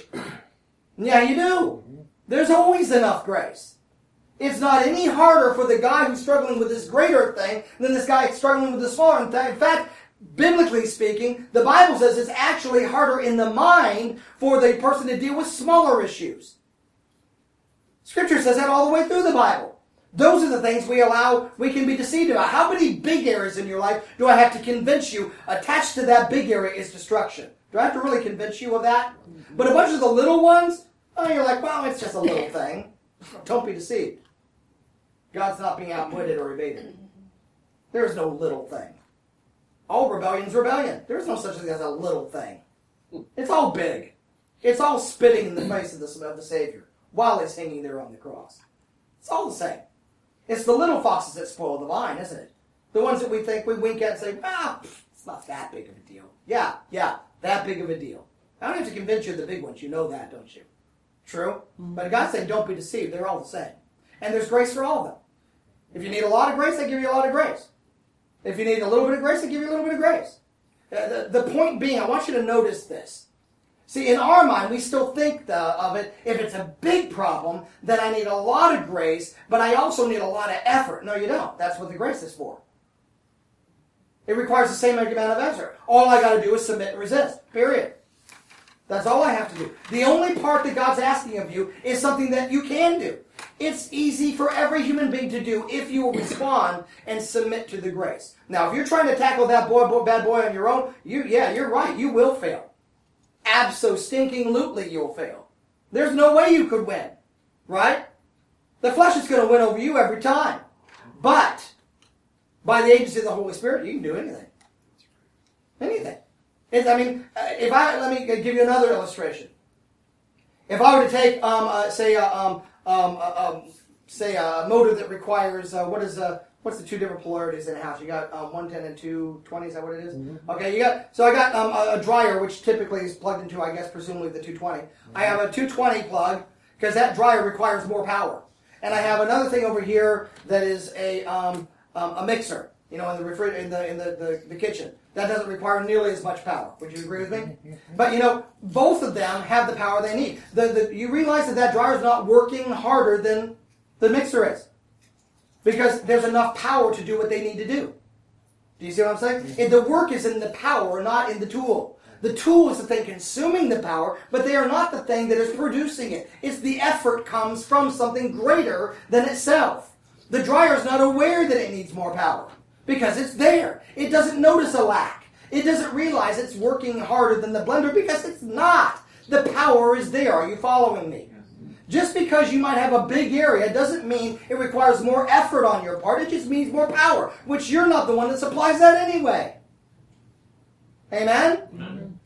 Yeah, you do. There's always enough grace. It's not any harder for the guy who's struggling with this greater thing than this guy struggling with the smaller thing. In fact, biblically speaking, the Bible says it's actually harder in the mind for the person to deal with smaller issues. Scripture says that all the way through the Bible. Those are the things we allow, we can be deceived about. How many big areas in your life do I have to convince you attached to that big area is destruction? Do I have to really convince you of that? But a bunch of the little ones, oh, you're like, well, it's just a little thing. Don't be deceived. God's not being outwitted or evaded. There is no little thing. All rebellion's rebellion. There's no such thing as a little thing. It's all big. It's all spitting in the face of the, of the Savior while he's hanging there on the cross. It's all the same. It's the little foxes that spoil the vine, isn't it? The ones that we think we wink at and say, ah, it's not that big of a deal. Yeah, yeah, that big of a deal. I don't have to convince you of the big ones. You know that, don't you? True? But God's saying, don't be deceived. They're all the same. And there's grace for all of them. If you need a lot of grace, I give you a lot of grace. If you need a little bit of grace, I give you a little bit of grace. Uh, the, the point being, I want you to notice this. See, in our mind, we still think the, of it, if it's a big problem, then I need a lot of grace, but I also need a lot of effort. No, you don't. That's what the grace is for. It requires the same amount of effort. All I got to do is submit and resist. Period. That's all I have to do. The only part that God's asking of you is something that you can do. It's easy for every human being to do if you will respond and submit to the grace. Now, if you're trying to tackle that boy, boy, bad boy on your own, you, yeah, you're right. You will fail. Abso-stinking-lutely you'll fail. There's no way you could win. Right? The flesh is going to win over you every time. But, by the agency of the Holy Spirit, you can do anything. Anything. It's, I mean, if I, let me give you another illustration. If I were to take, um, uh, say, uh, um, um, uh, um, say a motor that requires, uh, what is, uh, what's the two different polarities in a house? You got um, one ten and two twenty, is that what it is? Mm-hmm. Okay, you got, so I got um, a, a dryer, which typically is plugged into, I guess, presumably the two twenty. Mm-hmm. I have a two twenty plug, because that dryer requires more power. And I have another thing over here that is a, um, um, a mixer, you know, in the refrigerator, in the, in the, the, the kitchen. That doesn't require nearly as much power. Would you agree with me? But, you know, both of them have the power they need. The, the, you realize that that dryer is not working harder than the mixer is. Because there's enough power to do what they need to do. Do you see what I'm saying? Mm-hmm. And the work is in the power, not in the tool. The tool is the thing consuming the power, but they are not the thing that is producing it. It's the effort comes from something greater than itself. The dryer is not aware that it needs more power. Because it's there. It doesn't notice a lack. It doesn't realize it's working harder than the blender because it's not. The power is there. Are you following me? Just because you might have a big area doesn't mean it requires more effort on your part. It just means more power, which you're not the one that supplies that anyway. Amen? Amen.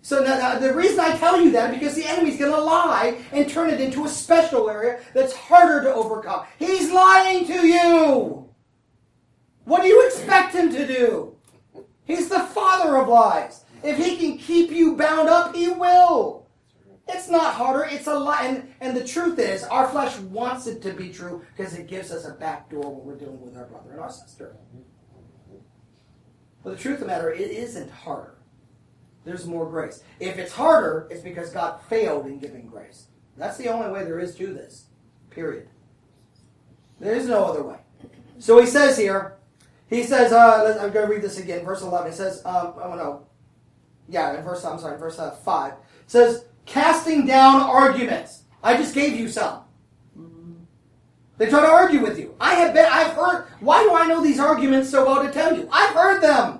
So now, now, the reason I tell you that is because the enemy's going to lie and turn it into a special area that's harder to overcome. He's lying to you. What do you expect him to do? He's the father of lies. If he can keep you bound up, he will. It's not harder. It's a lie. And, and the truth is, our flesh wants it to be true because it gives us a back door when we're dealing with our brother and our sister. But the truth of the matter, it isn't harder. There's more grace. If it's harder, it's because God failed in giving grace. That's the only way there is to this. Period. There is no other way. So he says here, he says, uh, I'm going to read this again, verse eleven. It says, um, oh no, yeah, in verse, I'm sorry, verse uh, five. It says, casting down arguments. I just gave you some. They try to argue with you. I have been, I've heard, why do I know these arguments so well to tell you? I've heard them.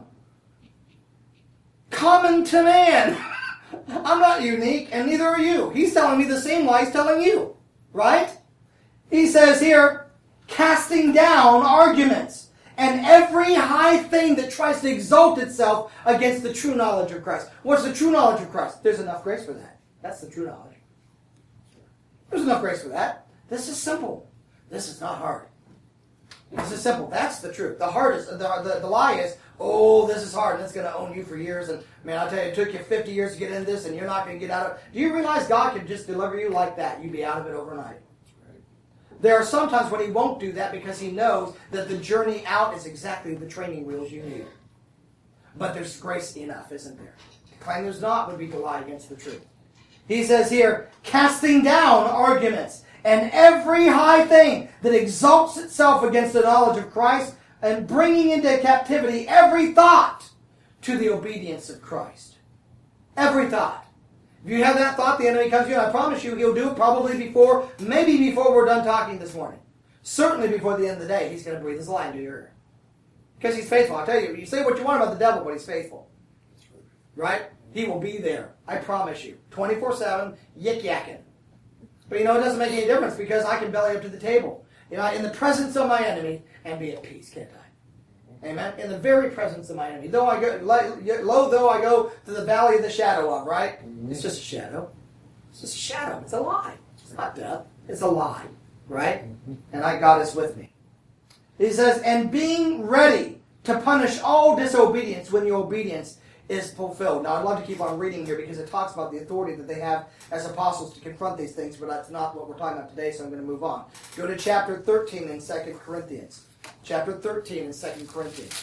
Common to man. I'm not unique, and neither are you. He's telling me the same lie he's telling you. Right? He says here, casting down arguments, and every high thing that tries to exalt itself against the true knowledge of Christ. What's the true knowledge of Christ? There's enough grace for that. That's the true knowledge. There's enough grace for that. This is simple. This is not hard. This is simple. That's the truth. The hardest, the, the, the lie is, oh, this is hard, and it's going to own you for years. And man, I'll tell you, it took you fifty years to get into this, and you're not going to get out of it. Do you realize God can just deliver you like that? You'd be out of it overnight. There are some times when he won't do that because he knows that the journey out is exactly the training wheels you need. But there's grace enough, isn't there? To claim there's not would be to lie against the truth. He says here, casting down arguments and every high thing that exalts itself against the knowledge of Christ, and bringing into captivity every thought to the obedience of Christ. Every thought. If you have that thought, the enemy comes to you, and I promise you he'll do it probably before, maybe before we're done talking this morning. Certainly before the end of the day, he's going to breathe his lie into your ear. Because he's faithful. I'll tell you, you say what you want about the devil, but he's faithful. Right? He will be there. I promise you. twenty-four seven, yik-yakking. But you know, it doesn't make any difference because I can belly up to the table. You know, in the presence of my enemy and be at peace, can't I? Amen? In the very presence of my enemy. Though I go, low though I go to the valley of the shadow of, right? It's just a shadow. It's just a shadow. It's a lie. It's not death. It's a lie. Right? And I, God is with me. He says, and being ready to punish all disobedience when your obedience is fulfilled. Now, I'd love to keep on reading here because it talks about the authority that they have as apostles to confront these things, but that's not what we're talking about today, so I'm going to move on. Go to chapter thirteen in Second Corinthians. Chapter thirteen in Second Corinthians.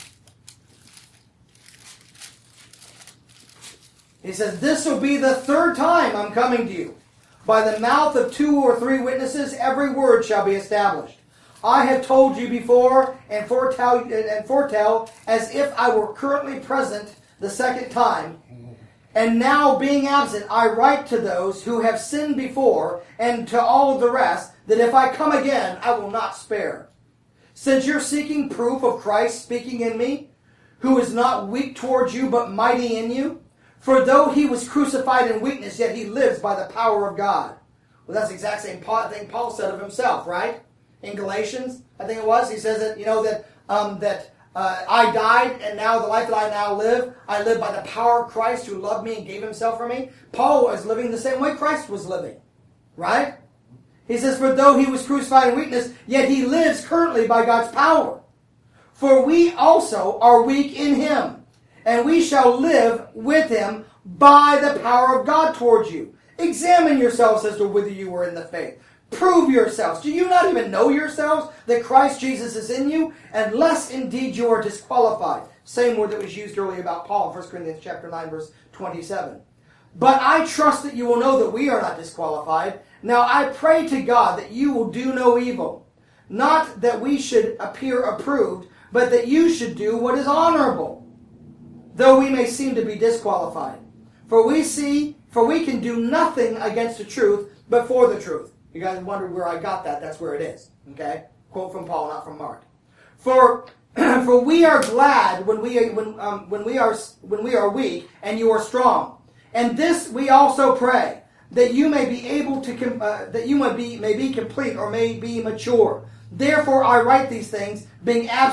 He says, this will be the third time I'm coming to you. By the mouth of two or three witnesses, every word shall be established. I have told you before and foretell, and foretell as if I were currently present the second time, and now being absent, I write to those who have sinned before, and to all the rest, that if I come again, I will not spare. Since you're seeking proof of Christ speaking in me, who is not weak towards you, but mighty in you, for though he was crucified in weakness, yet he lives by the power of God. Well, that's the exact same thing Paul said of himself, right? In Galatians, I think it was, he says that, you know, that, um, that, Uh, I died, and now the life that I now live, I live by the power of Christ who loved me and gave himself for me. Paul was living the same way Christ was living. Right? He says, for though he was crucified in weakness, yet he lives currently by God's power. For we also are weak in him, and we shall live with him by the power of God towards you. Examine yourselves as to whether you are in the faith. Prove yourselves. Do you not even know yourselves that Christ Jesus is in you? Unless indeed you are disqualified. Same word that was used earlier about Paul in First Corinthians chapter nine, verse twenty-seven. But I trust that you will know that we are not disqualified. Now I pray to God that you will do no evil. Not that we should appear approved, but that you should do what is honorable, though we may seem to be disqualified. For we see, for we can do nothing against the truth, but for the truth. You guys wonder where I got that? That's where it is. Okay? Quote from Paul, not from Mark. For for we are glad when we when um, when we are when we are weak and you are strong. And this we also pray, that you may be able to com- uh, that you may be may be complete or may be mature. Therefore I write these things, being absent,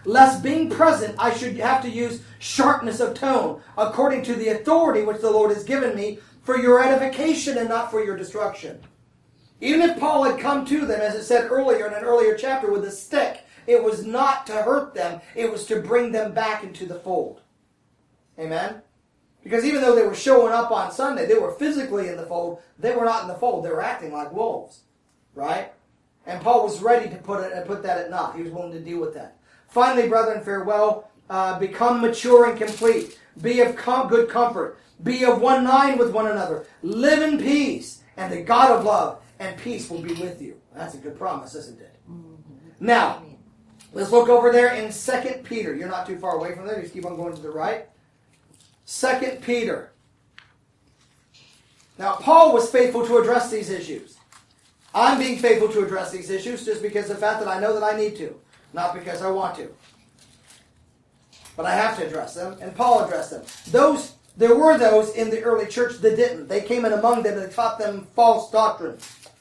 lest being present I should have to use sharpness of tone, according to the authority which the Lord has given me, for your edification and not for your destruction. Even if Paul had come to them, as it said earlier in an earlier chapter, with a stick, it was not to hurt them, it was to bring them back into the fold. Amen? Because even though they were showing up on Sunday, they were physically in the fold, they were not in the fold, they were acting like wolves. Right? And Paul was ready to put it and put that at naught. He was willing to deal with that. Finally, brethren, farewell. Uh, become mature and complete. Be of com- good comfort. Be of one mind with one another. Live in peace. And the God of love and peace will be with you. That's a good promise, isn't it? Mm-hmm. Now, let's look over there in Second Peter. You're not too far away from there. Just keep on going to the right. Second Peter. Now, Paul was faithful to address these issues. I'm being faithful to address these issues just because of the fact that I know that I need to, not because I want to. But I have to address them, and Paul addressed them. Those, there were those in the early church that didn't. They came in among them and taught them false doctrine,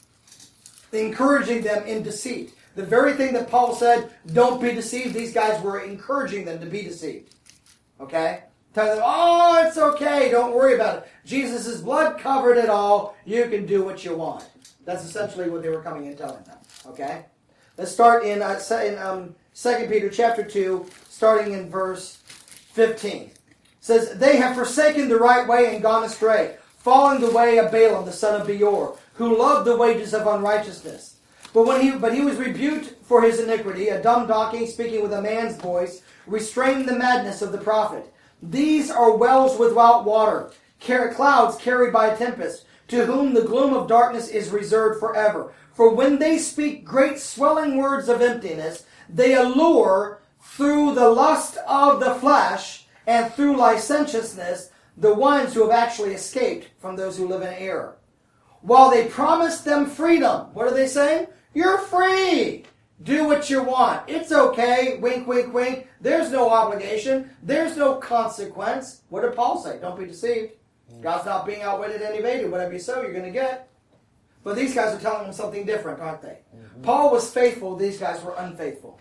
encouraging them in deceit. The very thing that Paul said, don't be deceived, these guys were encouraging them to be deceived. Okay? Telling them, oh, it's okay, don't worry about it. Jesus' blood covered it all. You can do what you want. That's essentially what they were coming and telling them. Okay? Let's start in, uh, in um, Second Peter chapter two, starting in verse fifteen. It says, they have forsaken the right way and gone astray, following the way of Balaam, the son of Beor, who loved the wages of unrighteousness. But when he but he was rebuked for his iniquity, a dumb donkey speaking with a man's voice, restrained the madness of the prophet. These are wells without water, clouds carried by a tempest, to whom the gloom of darkness is reserved forever. For when they speak great swelling words of emptiness, they allure through the lust of the flesh and through licentiousness the ones who have actually escaped from those who live in error. While they promise them freedom, what are they saying? You're free. Do what you want. It's okay. Wink, wink, wink. There's no obligation. There's no consequence. What did Paul say? Don't be deceived. God's not being outwitted and evaded. Whatever you sow, you're going to get. But these guys are telling them something different, aren't they? Mm-hmm. Paul was faithful. These guys were unfaithful.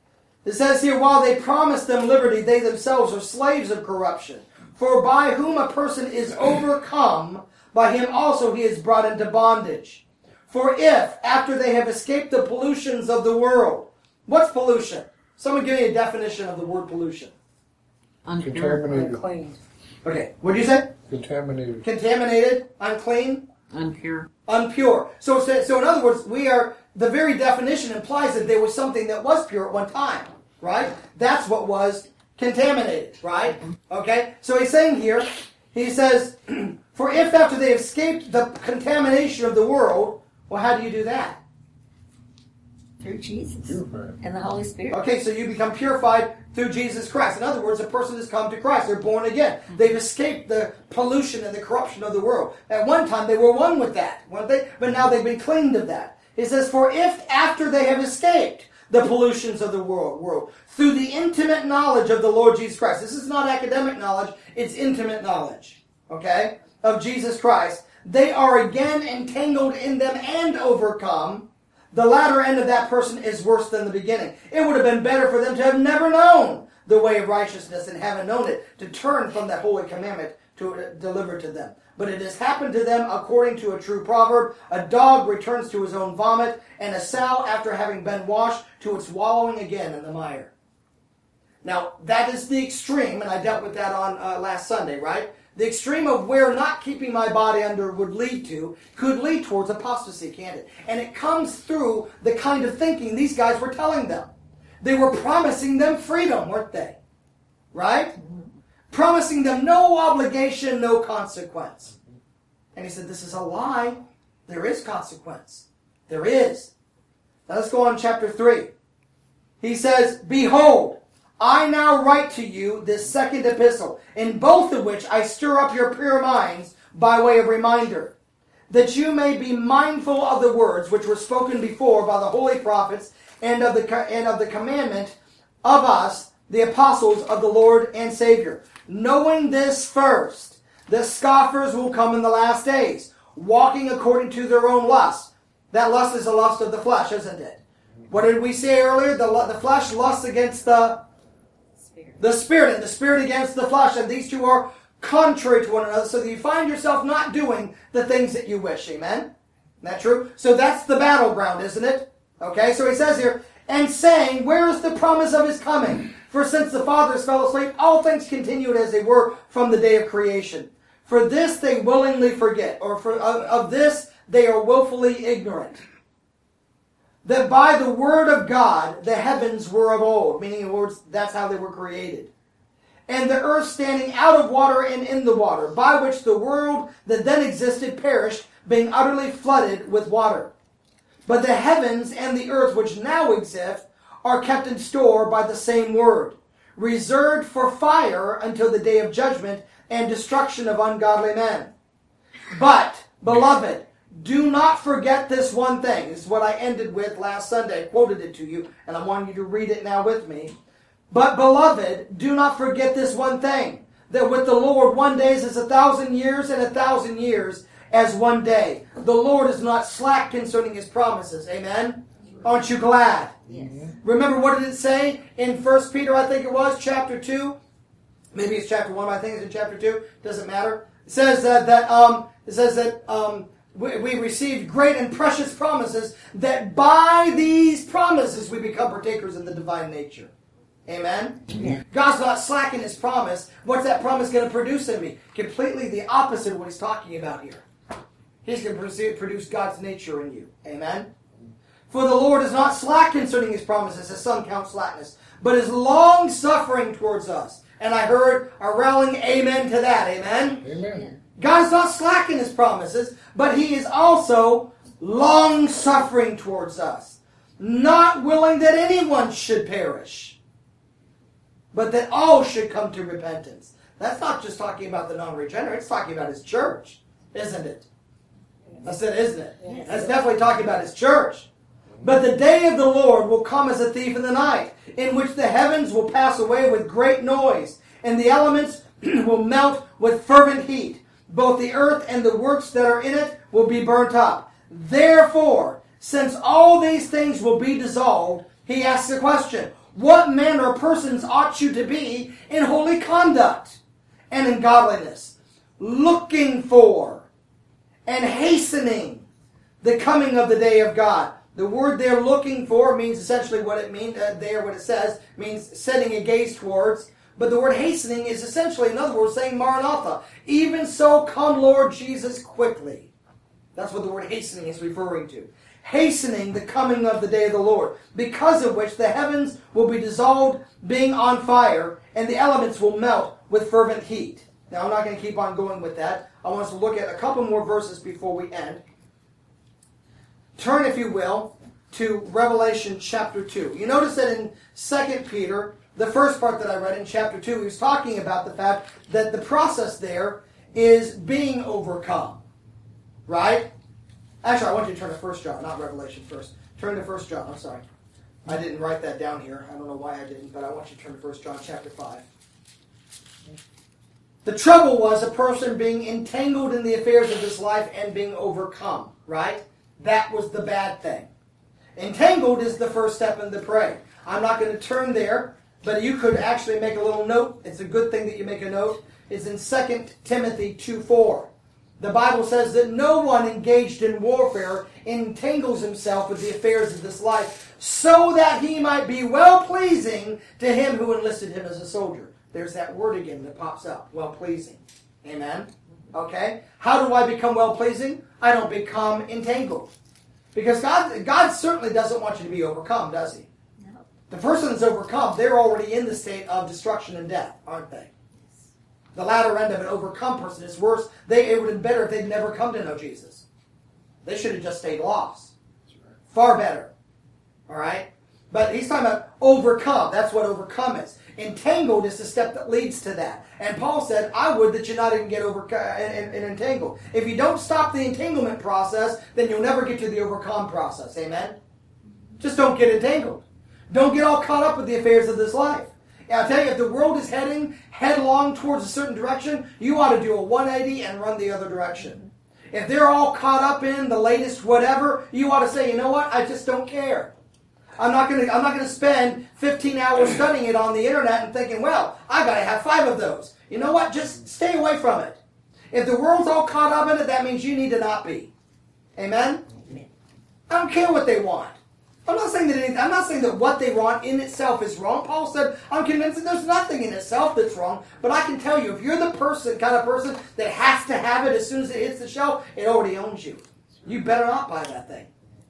It says here, while they promise them liberty, they themselves are slaves of corruption. For by whom a person is overcome, by him also he is brought into bondage. For if, after they have escaped the pollutions of the world, what's pollution? Someone give me a definition of the word pollution. Contaminated. Unclean. Okay, what did you say? Contaminated. Contaminated, unclean, Unpure. unpure. So, so in other words, we are, the very definition implies that there was something that was pure at one time, right? That's what was contaminated, right? Okay, so he's saying here, he says, for if after they escaped the contamination of the world, well, how do you do that? Through Jesus Purified. and the Holy Spirit. Okay, so you become purified through Jesus Christ. In other words, a person has come to Christ. They're born again. They've escaped the pollution and the corruption of the world. At one time, they were one with that, weren't they? But now they've been cleaned of that. It says, for if after they have escaped the pollutions of the world, world, through the intimate knowledge of the Lord Jesus Christ. This is not academic knowledge, it's intimate knowledge, okay, of Jesus Christ. They are again entangled in them and overcome. The latter end of that person is worse than the beginning. It would have been better for them to have never known the way of righteousness and haven't known it, to turn from that holy commandment to uh, deliver to them. But it has happened to them according to a true proverb. A dog returns to his own vomit, and a sow, after having been washed, to its wallowing again in the mire. Now, that is the extreme, and I dealt with that on uh, last Sunday, right? The extreme of where not keeping my body under would lead to could lead towards apostasy, can't it? And it comes through the kind of thinking these guys were telling them. They were promising them freedom, weren't they? Right? Mm-hmm. Promising them no obligation, no consequence. And he said, this is a lie. There is consequence. There is. Now let's go on chapter three. He says, behold, I now write to you this second epistle, in both of which I stir up your pure minds by way of reminder, that you may be mindful of the words which were spoken before by the holy prophets and of the and of the commandment of us, the apostles of the Lord and Savior. Knowing this first, the scoffers will come in the last days, walking according to their own lust. That lust is the lust of the flesh, isn't it? What did we say earlier? The, the flesh lusts against the The Spirit, and the Spirit against the flesh, and these two are contrary to one another, so that you find yourself not doing the things that you wish. Amen? Isn't that true? So that's the battleground, isn't it? Okay, so he says here, and saying, where is the promise of his coming? For since the fathers fell asleep, all things continued as they were from the day of creation. For this they willingly forget, or for of, of this they are willfully ignorant. That by the word of God the heavens were of old, meaning in words, that's how they were created. And the earth standing out of water and in the water, by which the world that then existed perished, being utterly flooded with water. But the heavens and the earth which now exist are kept in store by the same word, reserved for fire until the day of judgment and destruction of ungodly men. But, beloved, do not forget this one thing. This is what I ended with last Sunday. I quoted it to you, and I want you to read it now with me. But, beloved, do not forget this one thing, that with the Lord one day is as a thousand years, and a thousand years as one day. The Lord is not slack concerning his promises. Amen? Aren't you glad? Yes. Remember, what did it say in First Peter, I think it was, chapter two? Maybe it's chapter one, but I think it's in chapter two. Doesn't matter. It says that, that um, it says that um, we, we received great and precious promises, that by these promises we become partakers of the divine nature. Amen? Amen. God's not slacking his promise. What's that promise going to produce in me? Completely the opposite of what he's talking about here. He's going to produce God's nature in you. Amen? For the Lord is not slack concerning his promises, as some count slackness, but is long-suffering towards us. And I heard a rallying amen to that. Amen? Amen. God is not slack in his promises, but he is also long-suffering towards us, not willing that anyone should perish, but that all should come to repentance. That's not just talking about the non-regenerate, it's talking about his church, isn't it? That's it, isn't it? Yes. That's definitely talking about his church. But the day of the Lord will come as a thief in the night, in which the heavens will pass away with great noise, and the elements will melt with fervent heat. Both the earth and the works that are in it will be burnt up. Therefore, since all these things will be dissolved, he asks the question, what manner of persons ought you to be in holy conduct and in godliness, looking for and hastening the coming of the day of God? The word they're looking for means essentially what it means, uh, there what it says, means setting a gaze towards. But the word hastening is essentially, in other words, saying Maranatha. Even so, come Lord Jesus quickly. That's what the word hastening is referring to. Hastening the coming of the day of the Lord, because of which the heavens will be dissolved, being on fire, and the elements will melt with fervent heat. Now, I'm not going to keep on going with that. I want us to look at a couple more verses before we end. Turn, if you will, to Revelation chapter two. You notice that in Second Peter, the first part that I read in chapter two, he was talking about the fact that the process there is being overcome. Right? Actually, I want you to turn to First John, not Revelation first. Turn to First John. I'm sorry. I didn't write that down here. I don't know why I didn't, but I want you to turn to First John chapter five. The trouble was a person being entangled in the affairs of this life and being overcome. Right? That was the bad thing. Entangled is the first step in the prey. I'm not going to turn there, but you could actually make a little note. It's a good thing that you make a note. It's in Second Timothy two four. The Bible says that no one engaged in warfare entangles himself with the affairs of this life, so that he might be well-pleasing to him who enlisted him as a soldier. There's that word again that pops up, well-pleasing. Amen? Okay? How do I become well-pleasing? I don't become entangled. Because God, God certainly doesn't want you to be overcome, does he? No. The person that's overcome, they're already in the state of destruction and death, aren't they? The latter end of an overcome person is worse. They, it would have been better if they'd never come to know Jesus. They should have just stayed lost. Far better. All right? But he's talking about overcome. That's what overcome is. Entangled is the step that leads to that. And Paul said, I would that you not even get over and, and entangled. If you don't stop the entanglement process, then you'll never get to the overcome process. Amen? Just don't get entangled. Don't get all caught up with the affairs of this life. And I'll tell you, if the world is heading headlong towards a certain direction, you ought to do a one eighty and run the other direction. If they're all caught up in the latest whatever, you ought to say, you know what, I just don't care. I'm not going to I'm not going to spend fifteen hours studying it on the internet and thinking, well, I got to have five of those. You know what? Just stay away from it. If the world's all caught up in it, that means you need to not be. Amen? I don't care what they want. I'm not saying that anything, I'm not saying that what they want in itself is wrong. Paul said, I'm convinced that there's nothing in itself that's wrong. But I can tell you, if you're the person, kind of person that has to have it as soon as it hits the shelf, it already owns you. You better not buy that thing.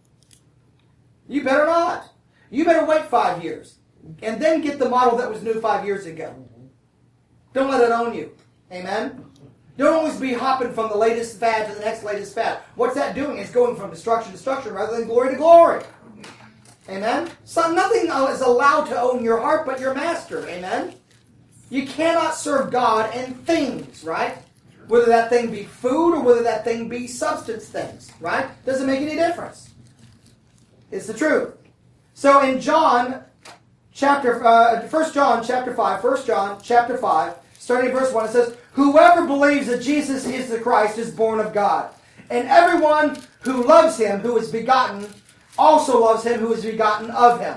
You better not. You better wait five years. And then get the model that was new five years ago. Don't let it own you. Amen? Don't always be hopping from the latest fad to the next latest fad. What's that doing? It's going from destruction to destruction rather than glory to glory. Amen? So nothing is allowed to own your heart but your master. Amen? You cannot serve God and things, right? Whether that thing be food or whether that thing be substance things, right? Doesn't make any difference. It's the truth. So in John, chapter, uh, First John chapter five, First John chapter five, starting in verse one, it says, whoever believes that Jesus is the Christ is born of God. And everyone who loves him, who is begotten, also loves him who is begotten of him.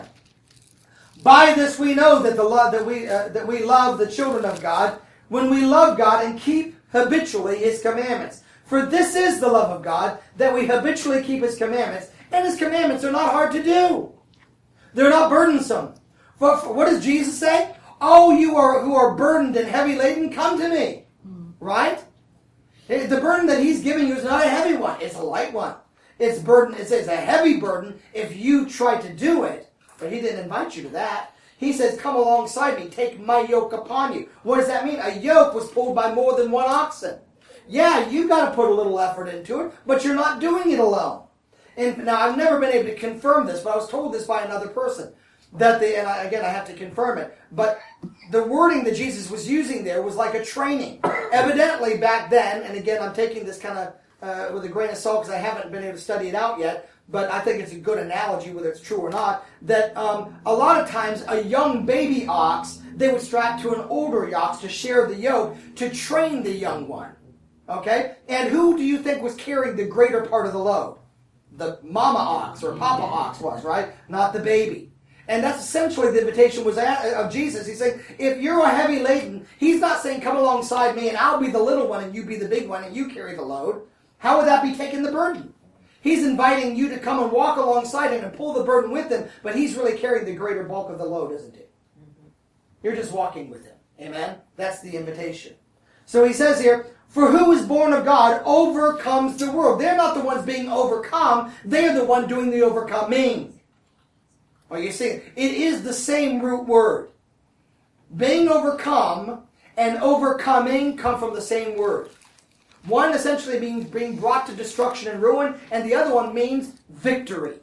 By this we know that the love that we uh, that we love the children of God, when we love God and keep habitually his commandments. For this is the love of God, that we habitually keep his commandments, and his commandments are not hard to do. They're not burdensome. For, for, what does Jesus say? Oh, you are who are burdened and heavy laden, come to me. Right? The burden that he's giving you is not a heavy one. It's a light one. It's burden. It says a heavy burden if you try to do it. But he didn't invite you to that. He says, come alongside me. Take my yoke upon you. What does that mean? A yoke was pulled by more than one oxen. Yeah, you got to put a little effort into it, but you're not doing it alone. And now, I've never been able to confirm this, but I was told this by another person. That the, and I, again, I have to confirm it. But the wording that Jesus was using there was like a training. Evidently, back then, and again, I'm taking this kind of uh, with a grain of salt because I haven't been able to study it out yet, but I think it's a good analogy, whether it's true or not, that um, a lot of times a young baby ox, they would strap to an older ox to share the yoke to train the young one. Okay? And who do you think was carrying the greater part of the load? The mama ox or papa ox was, right? Not the baby. And that's essentially the invitation was of Jesus. He's saying, if you're a heavy laden, he's not saying, come alongside me and I'll be the little one and you be the big one and you carry the load. How would that be taking the burden? He's inviting you to come and walk alongside him and pull the burden with him, but he's really carrying the greater bulk of the load, isn't he? You're just walking with him. Amen? That's the invitation. So he says here, for who is born of God overcomes the world. They're not the ones being overcome. They're the one doing the overcoming. Are you seeing? It is the same root word. Being overcome and overcoming come from the same word. One essentially means being brought to destruction and ruin, and the other one means victory.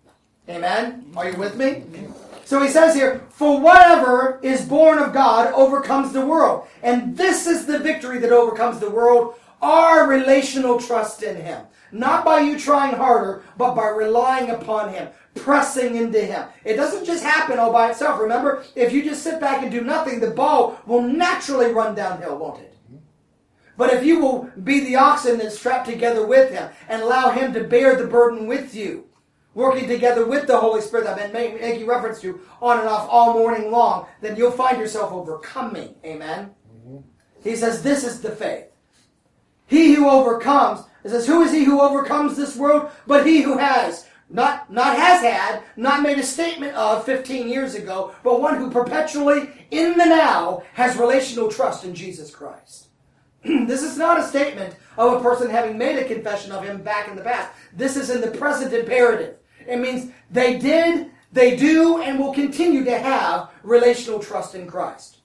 Amen? Are you with me? So he says here, for whatever is born of God overcomes the world. And this is the victory that overcomes the world, our relational trust in him. Not by you trying harder, but by relying upon him, pressing into him. It doesn't just happen all by itself. Remember, if you just sit back and do nothing, the ball will naturally run downhill, won't it? But if you will be the oxen that's strapped together with him and allow him to bear the burden with you, working together with the Holy Spirit that I've been making reference to on and off all morning long, then you'll find yourself overcoming. Amen? Mm-hmm. He says, this is the faith. He who overcomes, it says, who is he who overcomes this world? But he who has, not, not has had, not made a statement of fifteen years ago, but one who perpetually, in the now, has relational trust in Jesus Christ. This is not a statement of a person having made a confession of him back in the past. This is in the present imperative. It means they did, they do, and will continue to have relational trust in Christ.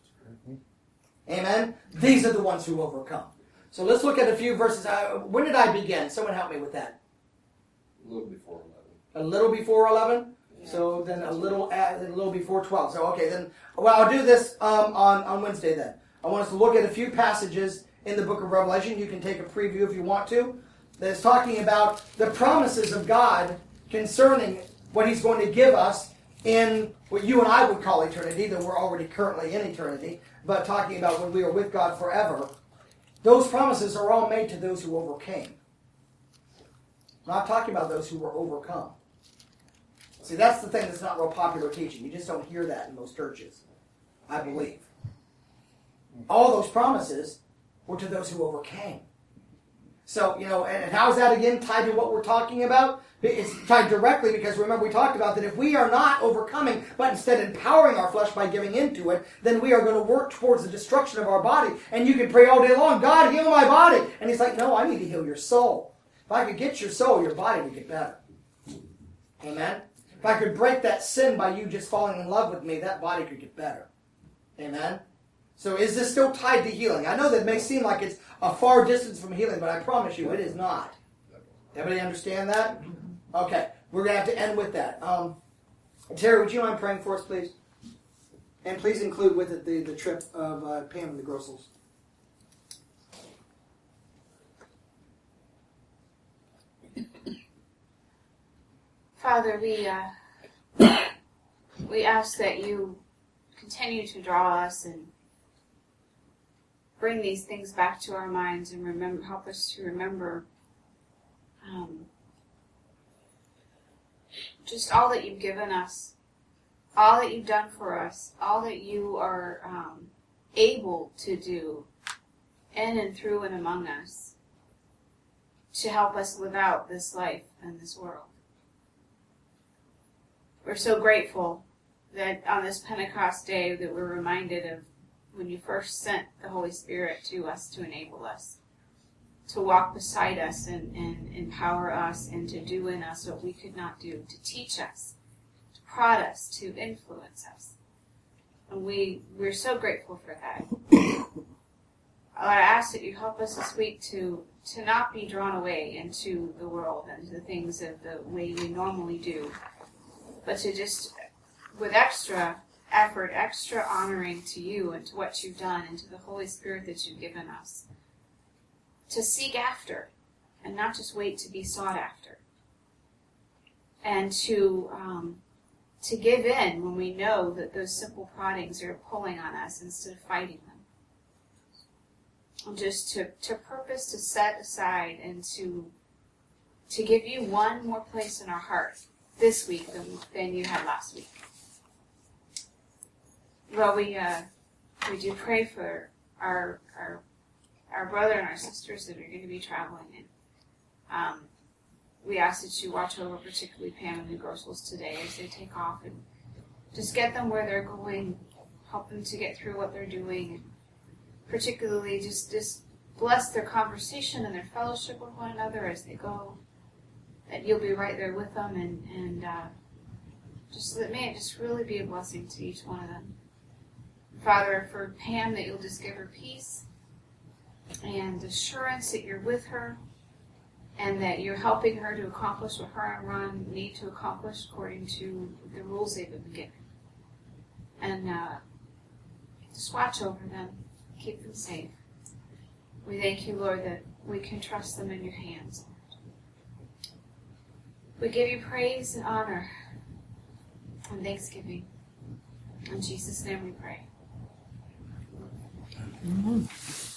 Amen? These are the ones who overcome. So let's look at a few verses. Uh, when did I begin? Someone help me with that. A little before eleven. A little before eleven? Yeah. So then a little at, a little before twelve. So okay, then, well, I'll do this um, on, on Wednesday then. I want us to look at a few passages in the book of Revelation. You can take a preview if you want to. That's talking about the promises of God concerning what he's going to give us in what you and I would call eternity, though we're already currently in eternity, but talking about when we are with God forever. Those promises are all made to those who overcame. I'm not talking about those who were overcome. See, that's the thing that's not real popular teaching. You just don't hear that in most churches, I believe. All those promises were to those who overcame. So, you know, and how is that again tied to what we're talking about? It's tied directly because remember we talked about that if we are not overcoming, but instead empowering our flesh by giving into it, then we are going to work towards the destruction of our body. And you can pray all day long, God, heal my body. And he's like, no, I need to heal your soul. If I could get your soul, your body would get better. Amen? If I could break that sin by you just falling in love with me, that body could get better. Amen? So is this still tied to healing? I know that may seem like it's a far distance from healing, but I promise you it is not. Everybody understand that? Okay, we're going to have to end with that. Um, Terry, would you mind praying for us, please? And please include with it the, the trip of uh, Pam and the Grossels. Father, we uh, we ask that you continue to draw us and bring these things back to our minds and remember, help us to remember um, just all that you've given us, all that you've done for us, all that you are um, able to do in and through and among us to help us live out this life and this world. We're so grateful that on this Pentecost day that we're reminded of when you first sent the Holy Spirit to us to enable us, to walk beside us and, and empower us and to do in us what we could not do, to teach us, to prod us, to influence us. And we, we're so grateful for that. I ask that you help us this week to, to not be drawn away into the world and the things of the way we normally do, but to just, with extra effort, extra honoring to you and to what you've done and to the Holy Spirit that you've given us, to seek after and not just wait to be sought after, and to um, to give in when we know that those simple proddings are pulling on us instead of fighting them, and just to, to purpose to set aside and to to give you one more place in our heart this week than, than you had last week. Well, we uh, we do pray for our our our brother and our sisters that are going to be traveling, and um, we ask that you watch over particularly Pam and the Grossels today as they take off, and just get them where they're going, help them to get through what they're doing, and particularly just just bless their conversation and their fellowship with one another as they go. That you'll be right there with them, and and uh, just let may it just really be a blessing to each one of them. Father, for Pam, that you'll just give her peace and assurance that you're with her and that you're helping her to accomplish what her and Ron need to accomplish according to the rules they've been given. And uh, just watch over them, keep them safe. We thank you, Lord, that we can trust them in your hands. We give you praise and honor and thanksgiving. In Jesus' name we pray. Mm-hmm.